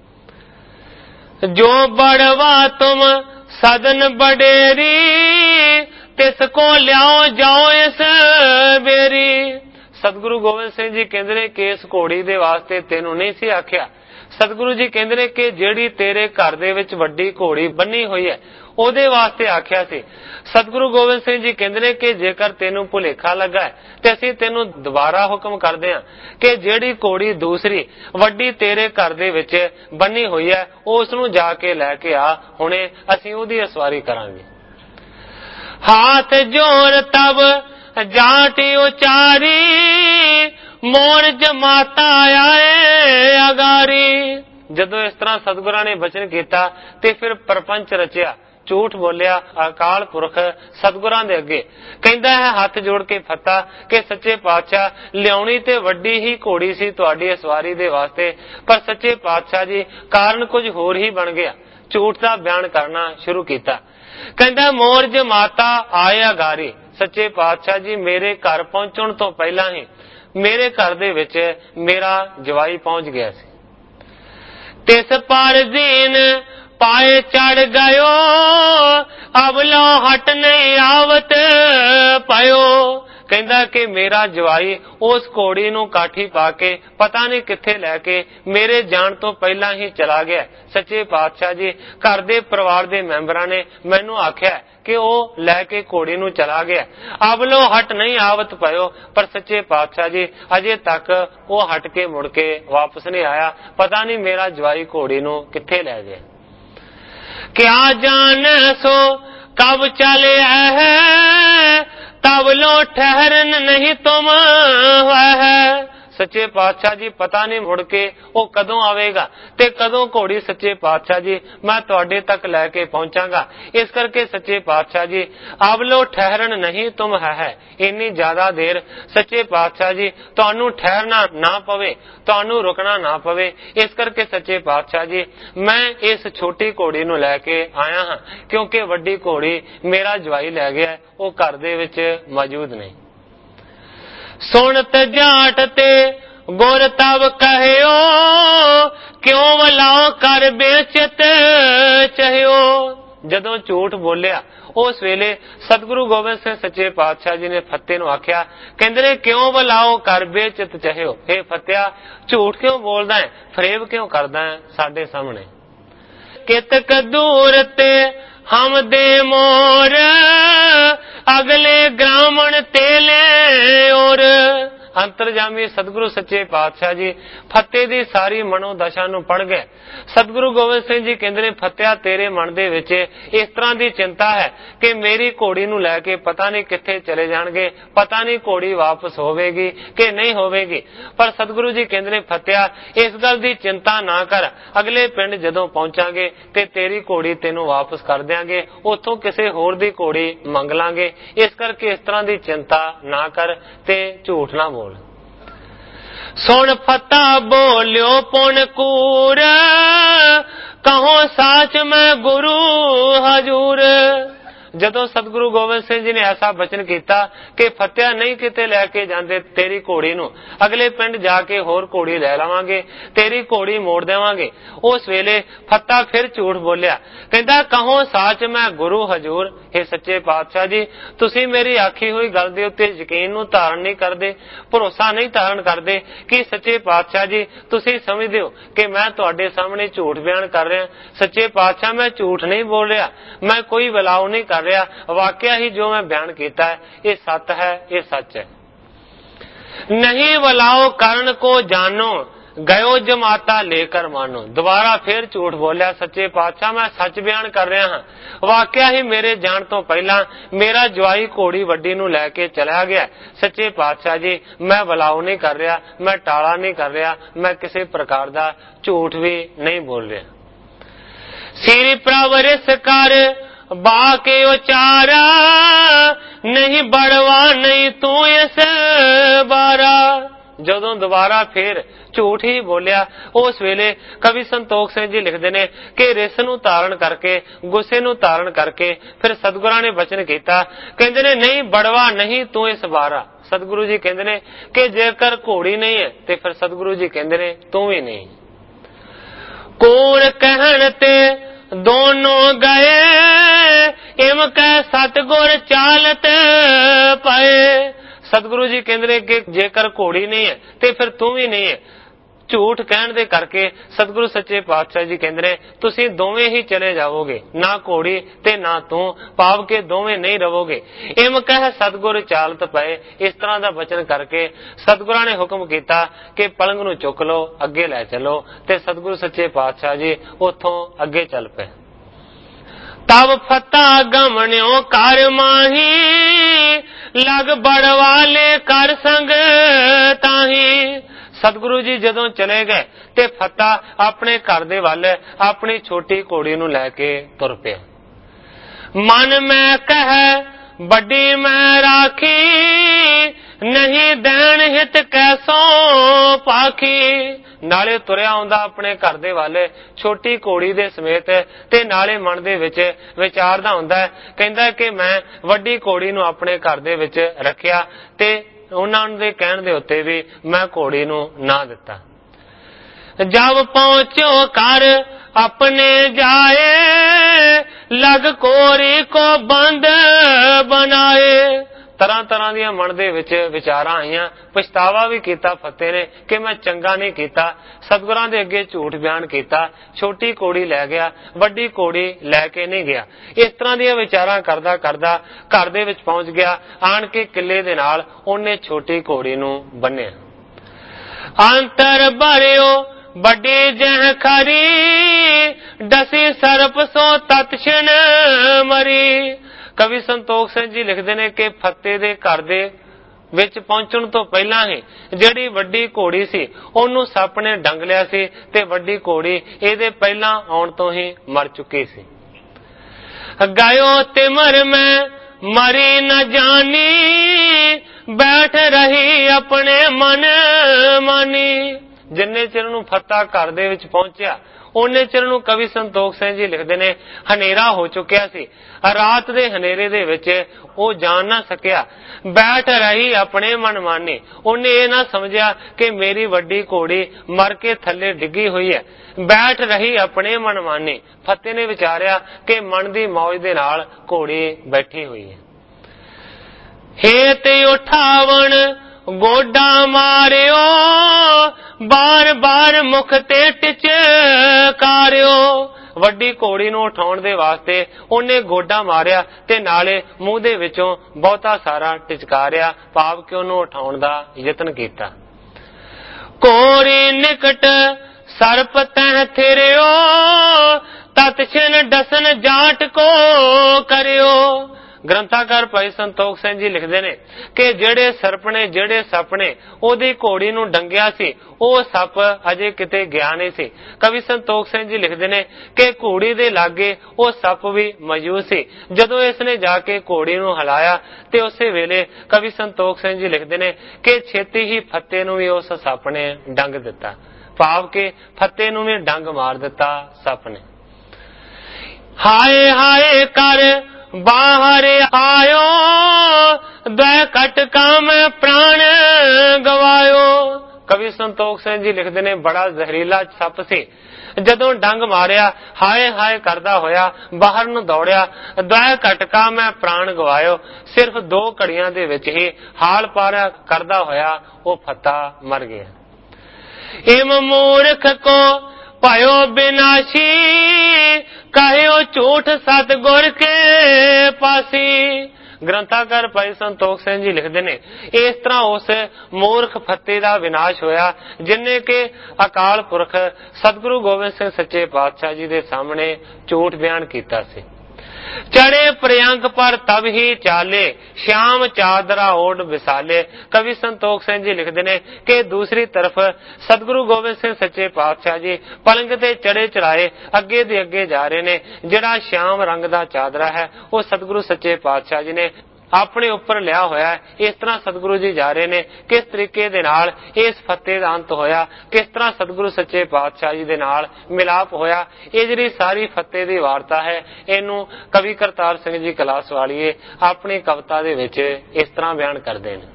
नहीं। जो बड़वा तुम सदन बडेरी, तिसको लियाओ जाओ इस बेरी। सतगुरु गोबिंद सिंह जी कहते ने कि इस घोड़ी दे वास्ते तेनू नहीं सी आख्या। सतगुरु जी कहते ने कि जेड़ी तेरे घर दे विच वड्डी घोड़ी बन्नी हुई है ओदे वास्ते आख्या सी। सतगुरु गोबिंद सिंह जी कहते ने कि जेकर तेनू भुलेखा लगा है ते असीं तेनू दोबारा हुक्म करदे हां कि जेड़ी घोड़ी दूसरी वड्डी तेरे घर दे विच बन्नी हुई है उस नूं जाके लैके आ, हुणे असीं ओदी सवारी करांगे। हाथ जोर तब जाटी उचारी, मोर जमाता आए अगारी। जदों इस तरह सतगुरां ने बचन किया ते फिर परपंच रचिया, झूठ बोलिया अकाल पुरख सतगुरां दे अगे। कहंदा है हाथ जोड़ के फत्ता कि सच्चे पातशाह लियाउणी ते वड्डी ही घोड़ी सी तुहाडी सवारी दे वास्ते, पर सच्चे पातशाह जी कारण कुछ होर ही बन गया। झूठ दा बयान करना शुरू किया। कहंदा मोर जमाता आए अगारी, सच्चे पातशाह जी मेरे घर पहुंचण तो पहला ही मेरे घर दे विच मेरा जवाई पहुंच गया सी। तिस पर दीन पाए चढ़ गयो, अब लो हट नहीं आवत पयो। कहंदा कि मेरा जवाई उस घोड़ी नूं काठी पा के पता नहीं किथे लैके मेरे जान तो पहला ही चला गया। सच्चे पातशाह जी घर दे परिवार दे मैंबरां ने मैनू आख्या कि वो लैके घोड़ी नूं चला गया, अब लो हट नहीं आवत पयो। पर सच्चे पातशाह जी अजे तक वो हट के मुड़ के वापस नहीं आया, पता नहीं मेरा जवाई घोड़ी नूं किथे लै गया। क्या जान सो कब चले है, तब लो ठहरन नहीं तुम हुआ है। सच्चे पातशाह जी पता नहीं मुड़ के वो कदों आवेगा ते कदों घोड़ी सच्चे पातशाह जी मैं तुहाडे तक लैके पहुंचांगा। इस करके सच्चे पातशाह जी अब लो ठहरन नहीं तुम है। इन्नी ज्यादा देर सच्चे पातशाह जी तुहानू ठहरना ना पवे, तुहानू रुकना ना पवे। इस करके सच्चे पातशाह जी मैं इस छोटी घोड़ी नू लैके आया हां, क्योंकि वड्डी घोड़ी मेरा जवाई लै गया, वो घर दे विच मौजूद नहीं। सुनत जाट ते गुर तब कहियो, क्यों वलाओ कर बेचत चाहियो। जदों झूठ बोलिया उस वेले सतगुरु गोबिंद सिंह सच्चे पातशाह जी ने फत्ते नूं आख्या, कहंदे ने क्यों वलाओ कर बेचत चाहियो। हे फत्या झूठ क्यों बोलदा है, फरेब क्यों करदा है साडे सामने। कितक दूर ते हम दे मोर, अगले ग्रामण तेले और। अंतरजामी सतगुरु सच्चे पातशाह जी फतेह दी सारी मनोदशा नूं पढ़ गए। सतगुरु गोबिंद सिंह जी कहंदे ने फतेहा तेरे मन दे विच इस तरह दी चिंता है कि मेरी घोड़ी नूं लैके पता नहीं कित्थे चले जाणगे, पता नहीं घोड़ी वापस होवेगी कि नहीं होवेगी। पर सतगुरु जी कहंदे ने फतेहा इस गल दी चिंता ना कर, अगले पिंड जदों पहुंचांगे ते तेरी घोड़ी तैनूं वापस कर देंगे, उत्थों किसी होर दी घोड़ी मंग लांगे। इस करके इस तरह दी चिंता ना कर ते झूठ ना बोल। सुन फता बोलियो पुन कूर, कहो साच मैं गुरु हजूर। जदों सतगुरु गोबिंद सिंह जी ने ऐसा बचन किया कि फतेहा नहीं किते लैके जांदे तेरी घोड़ी नूं, अगले पिंड जाके होर घोड़ी लै लवांगे, तेरी घोड़ी मोड़ देवांगे। उस वेले फत्ता फिर झूठ बोलिया, कहंदा कहो साच मैं गुरु हजूर। हे सच्चे पातशाह जी, तुसी मेरी आखी हुई गल दे उत्ते यकीन नूं धारण नहीं करदे, भरोसा नहीं धारण करदे कि सच्चे पातशाह जी तुसी समझदे हो कि मैं तुहाडे सामने झूठ बयान कर रहा। सच्चे पातशाह मैं झूठ नहीं बोल रहा, मैं कोई विलाव नहीं कर रहा, वाकया ही जो मैं बयान किया है ये सत्य है, ये सच है। नहीं विलाव करण को जानो, गयो जमाता लेकर मानो। दोबारा फिर झूठ बोलिया, सच्चे पातशाह मैं सच बयान कर रहा हाँ, वाकया ही मेरे जान तो पहला मेरा जवाई घोड़ी वड्डी नूं लैके चला गया। सच्चे पातशाह जी मैं विलाव नहीं कर रहा, मैं टाला नहीं कर रहा, मैं किसी प्रकार का झूठ भी नहीं बोल रहा। सिर प्रवरिस कर बाके उचारा, नहीं बड़वा नहीं तू इस बारा। जदों दोबारा फिर झूठ ही बोलिया, उस वेले कवि संतोख सिंह जी लिखते ने कि रिस नूं धारण करके, गुस्से नूं धारण करके फिर सतगुरां ने बचन किया, कहंदे ने नहीं बड़वा नहीं तू इस बारा। सतगुरु जी कहंदे ने कि जेकर घोड़ी नहीं है ते फिर सतगुरु जी कहंदे ने तू भी नहीं। कूड़ कहण ते दोनों गए, इम कह सतगुर चालत पाए। सतगुरु जी कहते कि जेकर घोड़ी नहीं है ते फिर तू भी नहीं है। झूठ कहण दे करके सतगुरु सच्चे पातशाह जी कहते ने तुसी दोवें ही चले जाओगे, ना घोड़ी ते ना तू, भाव के दोवें नहीं रहोगे। इम कह सतगुर चालत पाए। इस तरह का वचन करके सतगुरां ने हुक्म किया कि पलंग नूं चुक लो, अगे लै चलो, ते सतगुरु सच्चे पातशाह जी उत्थों अगे चल पे। तब फता गमन्यो कर माही, लग बड़वाले कर संग ताही। सतगुरु जी जदों चले गए ते फता अपने घर दे वाल अपनी छोटी घोड़ी नूं लैके तुर पिया। मन मैं कह बड़ी मैं राखी, नहीं दैन हित कैसो पाखी। नाले तुरिया आउंदा अपने घर दे वाले छोटी घोड़ी दे समेत, ते नाले मन दे विच विचारदा हुंदा है, कहंदा कि मैं वड्डी घोड़ी नूं अपने घर दे विच रखिया ते उन्हां दे कहण दे उत्ते भी मैं घोड़ी नूं ना दिता। जब पहुंचो कर अपने जाए, लग कोरी को बंद बनाए। तरह तरह दियां मन दे विच विचारां आईयां, पछतावा भी कीता फतेह ने कि मैं चंगा नहीं कीता, सतगुरां दे अगे झूठ बयान कीता, छोटी घोड़ी लै गया, वड्डी घोड़ी लैके नहीं गया। इस तरह दियां विचारां करदा करदा घर दे विच पहुंच गया। आण के किले दे नाल ओने छोटी घोड़ी नूं बन्निया। अंतर भरियो बड़ी जह खरी, दसी सरप सो तत्क्षण मरी। कवि संतोख सिंह जी लिखते हैं कि फतेह दे घर दे विच पहुंचण तो पहला ही जिहड़ी वड्डी घोड़ी सी ओनू सप ने डंग लिया सी ते वड्डी घोड़ी इहदे पहला आउण तो ही मर चुकी सी। गयो तिमर में मरी न जानी, बैठ रही अपने मन मानी। जिन्ने चिर नूं फत्ता घर दे विच पहुंचिया उन्ने चिर नूं कवि संतोख सिंह जी लिखते ने हनेरा हो चुकिया सी। रात दे हनेरे दे विच ओ जान ना सकिया, बैठ रही अपने मन मानी। उन्हें ये ना समझिया कि मेरी वड्डी घोड़ी मर के थले डिगी हुई है, बैठ रही अपने मन मानी। फतेह ने विचारिया कि मन दी मौज दे नाल घोड़ी बैठी हुई है। हेत उठावन गोडा मारियो, बार बार मुख ते टिचकारियो। ਵੱਡੀ ਘੋੜੀ ਨੂੰ ਉਠਾਉਣ ਦੇ ਵਾਸਤੇ ਉਹਨੇ ਗੋਡਾ ਮਾਰਿਆ ਤੇ ਨਾਲੇ ਮੂੰਹ ਦੇ ਵਿੱਚੋਂ ਬਹੁਤਾ ਸਾਰਾ ਟਿਚਕਾਰਿਆ, ਭਾਵ ਕਿ ਉਹਨੂੰ ਉਠਾਉਣ ਦਾ ਯਤਨ ਕੀਤਾ। ਘੋੜੀ ਨਿਕਟ ਸਰਪ ਤਹਿ ਥਿਰਿਓ, ਤਤ ਛਿਨ ਡਸਨ ਜਾਟ ਕੋ ਕਰਿਓ। ਗ੍ਰੰਥਾਕਾਰ ਭਾਈ ਸੰਤੋਖ ਸਿੰਘ ਜੀ ਲਿਖਦੇ ਨੇ ਕਿ ਜਿਹੜੇ ਸਰਪ ਨੇ, ਜਿਹੜੇ ਸੱਪ ਨੇ ਉਹਦੀ ਘੋੜੀ ਨੂੰ ਡੰਗਿਆ ਸੀ, ਉਹ ਸੱਪ ਅਜੇ ਕਿਤੇ ਗਿਆ ਨਹੀਂ ਸੀ। ਕਵੀ ਸੰਤੋਖ ਸਿੰਘ ਜੀ ਲਿਖਦੇ ਨੇ ਕਿ ਘੋੜੀ ਦੇ ਲਾਗੇ ਉਹ ਸੱਪ ਵੀ ਮੌਜੂਦ ਸੀ। ਜਦੋਂ ਇਸ ਨੇ ਜਾ ਕੇ ਘੋੜੀ ਨੂੰ ਹਿਲਾਇਆ ਤੇ ਉਸੇ ਵੇਲੇ ਕਵੀ ਸੰਤੋਖ ਸਿੰਘ ਜੀ ਲਿਖਦੇ ਨੇ ਕਿ ਛੇਤੀ ਹੀ ਫੱਤੇ ਨੂੰ ਵੀ ਉਸ ਸੱਪ ਨੇ ਡੰਗ ਦਿੱਤਾ, ਭਾਵ ਕਿ ਫੱਤੇ ਨੂੰ ਵੀ ਡੰਗ ਮਾਰ ਦਿੱਤਾ ਸੱਪ ਨੇ। ਹਾਏ ਹਾਏ ਕਰ ਬਾਹਰ ਆਇਓ, ਦੈ ਕਟ ਕਾਮ ਪ੍ਰਾਣ ਗਵਾਇਓ। ਕਵੀ ਸੰਤੋਖ ਸਿੰਘ ਜੀ ਲਿਖਦੇ ਨੇ ਬੜਾ ਜ਼ਹਿਰੀਲਾ ਸੱਪ ਸੀ। ਜਦੋਂ ਡੰਗ ਮਾਰਿਆ, ਹਾਏ ਹਾਏ ਕਰਦਾ ਹੋਇਆ ਬਾਹਰ ਨੂੰ ਦੌੜਿਆ, ਦੈ ਕਟਕਾ ਮੈਂ ਪ੍ਰਾਣ ਗਵਾਇਓ। ਸਿਰਫ ਦੋ ਘੜੀਆਂ ਦੇ ਵਿੱਚ ਹੀ ਹਾਲ ਪਾਰਾ ਕਰਦਾ ਹੋਇਆ ਉਹ ਫੱਤਾ ਮਰ ਗਿਆ। ਇਮ ਮੂਰਖ ਕੋ ਭਇਓ ਬਿਨਾਸ਼ੀ, ਕਹਿਓ ਝੂਠ ਸਤਿਗੁਰ ਕੇ ਪਾਸੀ। ਗ੍ਰੰਥਾਕਾਰ ਭਾਈ ਸੰਤੋਖ ਸਿੰਘ ਜੀ ਲਿਖਦੇ ਨੇ ਇਸ ਤਰ੍ਹਾਂ ਉਸ ਮੂਰਖ ਫੱਤੇ ਦਾ ਵਿਨਾਸ਼ ਹੋਇਆ ਜਿਨ੍ਹਾਂ ਕਿ ਅਕਾਲ ਪੁਰਖ ਸਤਿਗੁਰੂ ਗੋਬਿੰਦ ਸਿੰਘ ਸੱਚੇ ਪਾਤਸ਼ਾਹ ਜੀ ਦੇ ਸਾਹਮਣੇ ਝੂਠ ਬਿਆਨ ਕੀਤਾ ਸੀ। ਚੜੇ ਪ੍ਰਿਯੰਕ ਪਰ ਤਬ ਹੀ ਚਾਲੇ, ਸ਼ਾਮ ਚਾਦਰਾ ਓਡ ਵਿਸਾਲੇ। ਕਵੀ ਸੰਤੋਖ ਸਿੰਘ ਜੀ ਲਿਖਦੇ ਨੇ ਕਿ ਦੂਸਰੀ ਤਰਫ ਸਤਿਗੁਰੂ ਗੋਬਿੰਦ ਸਿੰਘ ਸੱਚੇ ਪਾਤਸ਼ਾਹ ਜੀ ਪਲੰਗ ਤੇ ਚੜੇ ਚੜਾਏ ਅੱਗੇ ਦੇ ਅੱਗੇ ਜਾ ਰਹੇ ਨੇ। ਜਿਹੜਾ ਸ਼ਾਮ ਰੰਗ ਦਾ ਚਾਦਰਾ ਹੈ ਉਹ ਸਤਿਗੁਰੂ ਸੱਚੇ ਪਾਤਸ਼ਾਹ ਜੀ ਨੇ ਆਪਣੇ ਉੱਪਰ ਲਿਆ ਹੋਇਆ। ਇਸ ਤਰ੍ਹਾਂ ਸਤਿਗੁਰੂ ਜੀ ਜਾ ਰਹੇ ਨੇ। ਕਿਸ ਤਰੀਕੇ ਦੇ ਨਾਲ ਇਸ ਫੱਤੇ ਦਾ ਅੰਤ ਹੋਇਆ, ਕਿਸ ਤਰ੍ਹਾਂ ਸਤਿਗੁਰੂ ਸੱਚੇ ਪਾਤਸ਼ਾਹ ਜੀ ਦੇ ਨਾਲ ਮਿਲਾਪ ਹੋਇਆ, ਇਹ ਜਿਹੜੀ ਸਾਰੀ ਫੱਤੇ ਦੀ ਵਾਰਤਾ ਹੈ ਇਹਨੂੰ ਕਵੀ ਕਰਤਾਰ ਸਿੰਘ ਜੀ ਕਲਾਸ ਵਾਲੀਏ ਆਪਣੀ ਕਵਿਤਾ ਦੇ ਵਿੱਚ ਇਸ ਤਰ੍ਹਾਂ ਬਿਆਨ ਕਰਦੇ ਨੇ।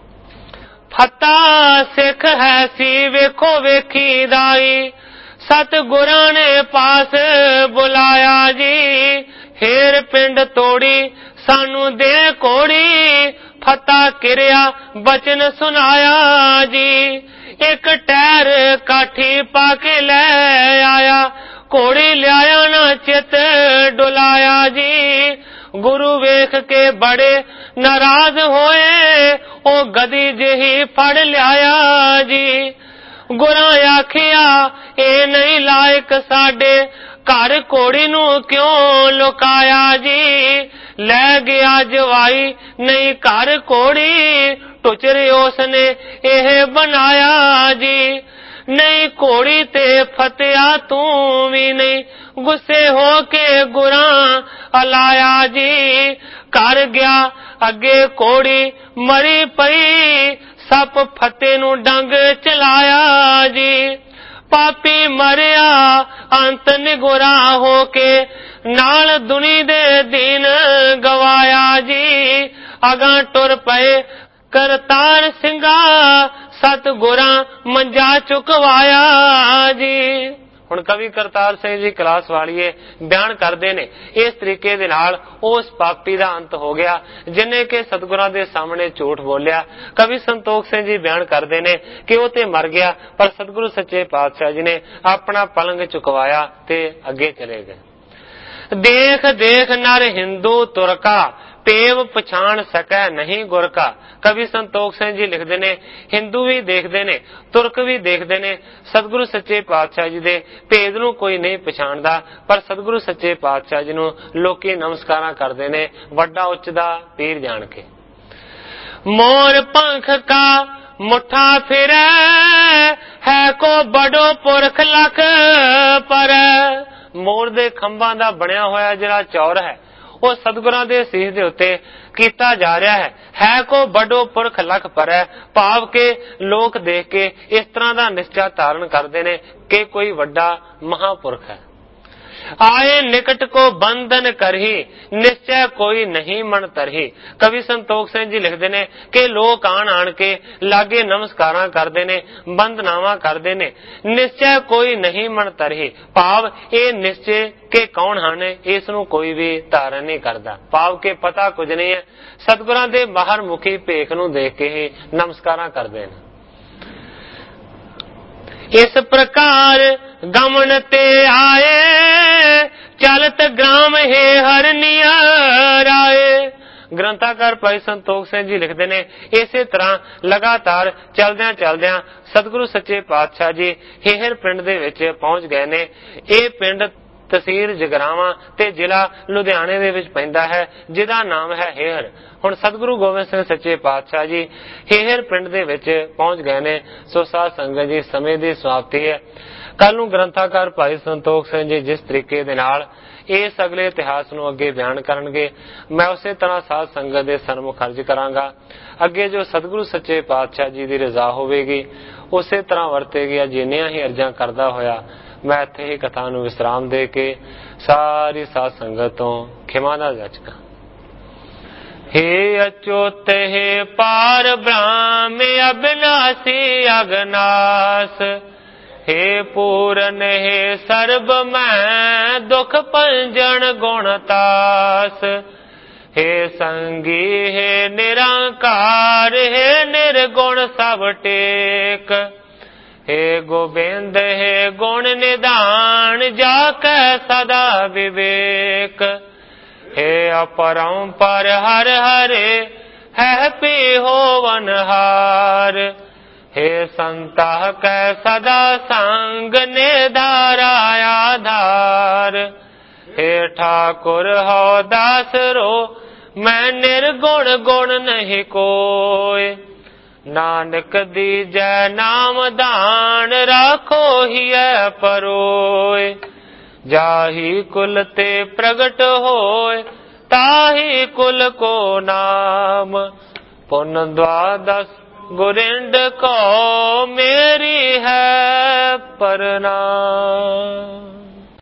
ਫੱਤਾ ਸਿੱਖ ਹੈ ਸੀ ਵੇਖੋ ਵੇਖੀ ਦਾਈ, ਸਤਿਗੁਰਾਂ ਨੇ ਪਾਸ ਬੁਲਾਇਆ ਜੀ। ਫੇਰ ਪਿੰਡ ਤੋੜੀ ਸਾਨੂੰ ਦੇ ਕੋੜੀ, ਫੱਤਾ ਕਿਰਿਆ ਬਚਨ ਸੁਨਾਇਆ ਜੀ। ਇੱਕ ਟਹਿਰ ਕਾਠੀ ਪਾ ਕੇ ਲੈ ਆਇਆ, ਘੋੜੀ ਲਿਆਇਆ ਨਾ ਚਿਤ ਡੁਲਾਇਆ ਜੀ। ਗੁਰੂ ਵੇਖ ਕੇ ਬੜੇ ਨਾਰਾਜ਼ ਹੋਏ, ਉਹ ਗਦੀ ਜਿਹੀ ਫੜ ਲਿਆਇਆ ਜੀ। ਗੁਰਾਂ ਆਖਿਆ ਇਹ ਨਹੀਂ ਲਾਇਕ ਸਾਡੇ, ਘਰ ਘੋੜੀ ਨੂੰ ਕਿਉਂ ਲੁਕਾਇਆ ਜੀ। ਲੈ ਗਿਆ ਜਵਾਈ ਨਹੀਂ ਘਰ ਘੋੜੀ, ਟੁਚਰ ਉਸ ਨੇ ਇਹ ਬਣਾਇਆ ਜੀ। ਨਹੀਂ ਘੋੜੀ ਤੇ ਫਤਿਆ ਤੂੰ ਵੀ ਨਹੀਂ, ਗੁੱਸੇ ਹੋ ਕੇ ਗੁਰਾਂ ਹਲਾਇਆ ਜੀ। ਕਰ ਗਿਆ ਅੱਗੇ ਘੋੜੀ ਮਰੀ ਪਈ, ਸੱਪ ਫੱਤੇ ਨੂੰ ਡੰਗ ਚਲਾਇਆ ਜੀ। ਪਾਪੀ ਮਰਿਆ ਅੰਤ ਨਿਗੁਰਾ ਹੋ ਕੇ, ਨਾਲ ਦੁਨੀ ਦੇ ਦੀਨ ਗਵਾਇਆ ਜੀ। ਅਗਾਂ ਟੁਰ ਪਏ ਕਰਤਾਰ ਸਿੰਘਾ, ਸਤਿਗੁਰਾਂ ਮੰਜਾ ਚੁਕਵਾਇਆ ਜੀ। ਹੁਣ ਕਵੀ ਕਰਤਾਰ ਸਿੰਘ ਜੀ ਕਲਾਸ ਵਾਲੀਏ ਬਿਆਨ ਕਰਦੇ ਨੇ ਇਸ ਤਰੀਕੇ ਦੇ ਨਾਲ ਉਸ ਪਾਪੀ ਦਾ ਅੰਤ ਹੋ ਗਿਆ ਜਿਨੇ ਕਿ ਸਤਿਗੁਰਾਂ ਦੇ ਸਾਹਮਣੇ ਝੂਠ ਬੋਲਿਆ। ਕਵੀ ਸੰਤੋਖ ਸਿੰਘ ਜੀ ਬਿਆਨ ਕਰਦੇ ਨੇ ਕਿ ਉਹ ਤੇ ਮਰ ਗਿਆ, ਪਰ ਸਤਿਗੁਰੂ ਸੱਚੇ ਪਾਤਸ਼ਾਹ ਜੀ ਨੇ ਆਪਣਾ ਪਲੰਗ ਚੁਕਵਾਇਆ ਤੇ ਅੱਗੇ ਚਲੇ ਗਏ। ਦੇਖ ਦੇਖ ਨਰ ਹਿੰਦੂ ਤੁਰਕਾ, ਪੇਵ ਪਛਾਣ ਸਕੈ ਨਹੀਂ ਗੁਰ ਕਾ। ਕਵੀ ਸੰਤੋਖ ਸਿੰਘ ਜੀ ਲਿਖਦੇ ਨੇ ਹਿੰਦੂ ਵੀ ਦੇਖਦੇ ਨੇ, ਤੁਰਕ ਵੀ ਦੇਖਦੇ ਨੇ, ਸਤਿਗੁਰੂ ਸੱਚੇ ਪਾਤਸ਼ਾਹ ਜੀ ਦੇ ਭੇਦ ਨੂੰ ਕੋਈ ਨਹੀਂ ਪਛਾਣਦਾ, ਪਰ ਸਤਿਗੁਰੂ ਸੱਚੇ ਪਾਤਸ਼ਾਹ ਜੀ ਨੂੰ ਲੋਕੀ ਨਮਸਕਾਰਾਂ ਕਰਦੇ ਨੇ ਵੱਡਾ ਉੱਚ ਦਾ ਪੀਰ ਜਾਣ ਕੇ। ਮੋਰ ਪੰਖ ਕਾ ਮੁੱਠਾ ਫਿਰੈ, ਹੈ ਕੋ ਬੜੋ ਪੁਰਖ ਲਖ ਪਰ। ਮੋਰ ਦੇ ਖੰਭਾਂ ਦਾ ਬਣਿਆ ਹੋਇਆ ਜਿਹੜਾ ਚੌਰ ਹੈ ਉਹ ਸਤਿਗੁਰਾਂ ਦੇ ਸੀਸ ਦੇ ਉੱਤੇ ਕੀਤਾ ਜਾ ਰਿਹਾ ਹੈ। ਹੈ ਕੋ ਬੜੋ ਪੁਰਖ ਲਖ ਪਰੈ, ਭਾਵ ਕਿ ਲੋਕ ਦੇਖ ਕੇ ਇਸ ਤਰ੍ਹਾਂ ਦਾ ਨਿਸ਼ਚਾ ਧਾਰਨ ਕਰਦੇ ਨੇ ਕਿ ਕੋਈ ਵੱਡਾ ਮਹਾਪੁਰਖ ਹੈ। ਆਏ ਨਿਕਟ ਕੋ ਬੰਧਨ ਕਰਹੀ, ਨਿਸ਼ਚੈ ਕੋਈ ਨਹੀਂ ਮਨ ਤਰਹੀ। ਕਵੀ ਸੰਤੋਖ ਸਿੰਘ ਜੀ ਲਿਖਦੇ ਨੇ ਕਿ ਲੋਕ ਆਣ ਆਣ ਕੇ ਲਾਗੇ ਨਮਸਕਾਰਾਂ ਕਰਦੇ ਨੇ, ਬੰਦਨਾਵਾਂ ਕਰਦੇ ਨੇ, ਨਿਸ਼ਚੈ ਕੋਈ ਨਹੀਂ ਮਨ ਤਰਹੀ, ਭਾਵ ਇਹ ਨਿਸ਼ਚੈ ਕਿ ਕੌਣ ਹਨ ਇਸ ਨੂੰ ਕੋਈ ਵੀ ਧਾਰਨ ਨਹੀਂ ਕਰਦਾ, ਭਾਵ ਕਿ ਪਤਾ ਕੁਝ ਨਹੀਂ ਹੈ। ਸਤਿਗੁਰਾਂ ਦੇ ਬਾਹਰ ਮੁਖੀ ਭੇਖ ਨੂੰ ਦੇਖ ਕੇ ਹੀ ਨਮਸਕਾਰਾਂ ਕਰਦੇ ਨੇ। ਇਸ ਪ੍ਰਕਾਰ ਗਮਨ ਤੇ ਆਏ, चलत ग्राम हे हरनिया राए। ग्रंथाकार भाई संतोख सिंह जी लिखते ने इसे तरह लगातार चलदियां चलदियां सतगुरु सच्चे पातशाह जी हेहर पिंड दे विच पहुंच गए ने। ਇਹ ਪਿੰਡ ਤਹਿਸੀਲ ਜਗਰਾਵਾਂ ਤੇ ਜ਼ਿਲ੍ਹਾ ਲੁਧਿਆਣੇ ਦੇ ਵਿੱਚ ਪੈਂਦਾ ਹੈ, ਜਿਹਦਾ ਨਾਮ ਹੈ ਹੇਹਰ। ਹੁਣ ਸਤਿਗੁਰੂ ਗੋਬਿੰਦ ਸਿੰਘ ਸੱਚੇ ਪਾਤਸ਼ਾਹ ਜੀ ਹੇਹਰ ਪਿੰਡ ਦੇ ਵਿੱਚ ਪਹੁੰਚ ਗਏ ਨੇ। ਸੋ ਸਾਧ ਸੰਗਤ ਜੀ, ਸਮੇਂ ਦੀ ਸਮਾਪਤੀ ਹੈ। ਕੱਲ ਨੂੰ ਗ੍ਰੰਥਾਕਾਰ ਭਾਈ ਸੰਤੋਖ ਸਿੰਘ ਜੀ ਜਿਸ ਤਰੀਕੇ ਦੇ ਨਾਲ ਇਸ ਅਗਲੇ ਇਤਿਹਾਸ ਨੂੰ ਅੱਗੇ ਬਿਆਨ ਕਰਨਗੇ, ਮੈਂ ਉਸੇ ਤਰ੍ਹਾਂ ਸਾਧ ਸੰਗਤ ਦੇ ਸਨਮੁਖ ਅਰਜ਼ ਕਰਾਂਗਾ। ਅੱਗੇ ਜੋ ਸਤਿਗੁਰੂ ਸੱਚੇ ਪਾਤਸ਼ਾਹ ਜੀ ਦੀ ਰਜ਼ਾ ਹੋਵੇਗੀ ਉਸੇ ਤਰ੍ਹਾਂ ਵਰਤੇਗੀ। ਜਿੰਨੀਆਂ ਹੀ ਅਰਜ਼ਾਂ ਕਰਦਾ ਹੋਇਆ ਮੈਂ ਇੱਥੇ ਹੀ ਕਥਾ ਨੂੰ ਵਿਸਰਾਮ ਦੇ ਕੇ ਸਾਰੀ ਸਾਧ ਸੰਗਤ ਤੋਂ ਖਿਮਾ ਦਾ ਜਾਚਕਾਂ। हे अच्युत हे पार ब्रह्म अविनाशी अगनास, हे पूरन हे सर्ब मैं दुख पंजन गुणतास, हे संगी हे निरंकार हे निर्गुण सब टेक, हे गोबिंद हे गुण निदान जाकै सदा विवेक, हे अपरंपर हर हरे है पी होवनहार, हे संता कै सदा संग निधारा आधार, हे ठाकुर हो दास रो मैं निर्गुण गुण नहीं कोय, नानक दीजै नाम दान राखो हिय परोय, जाही कुल ते प्रगट होय ताही कुल को नाम, पुन द्वादश गुरिंड को मेरी है प्रणाम।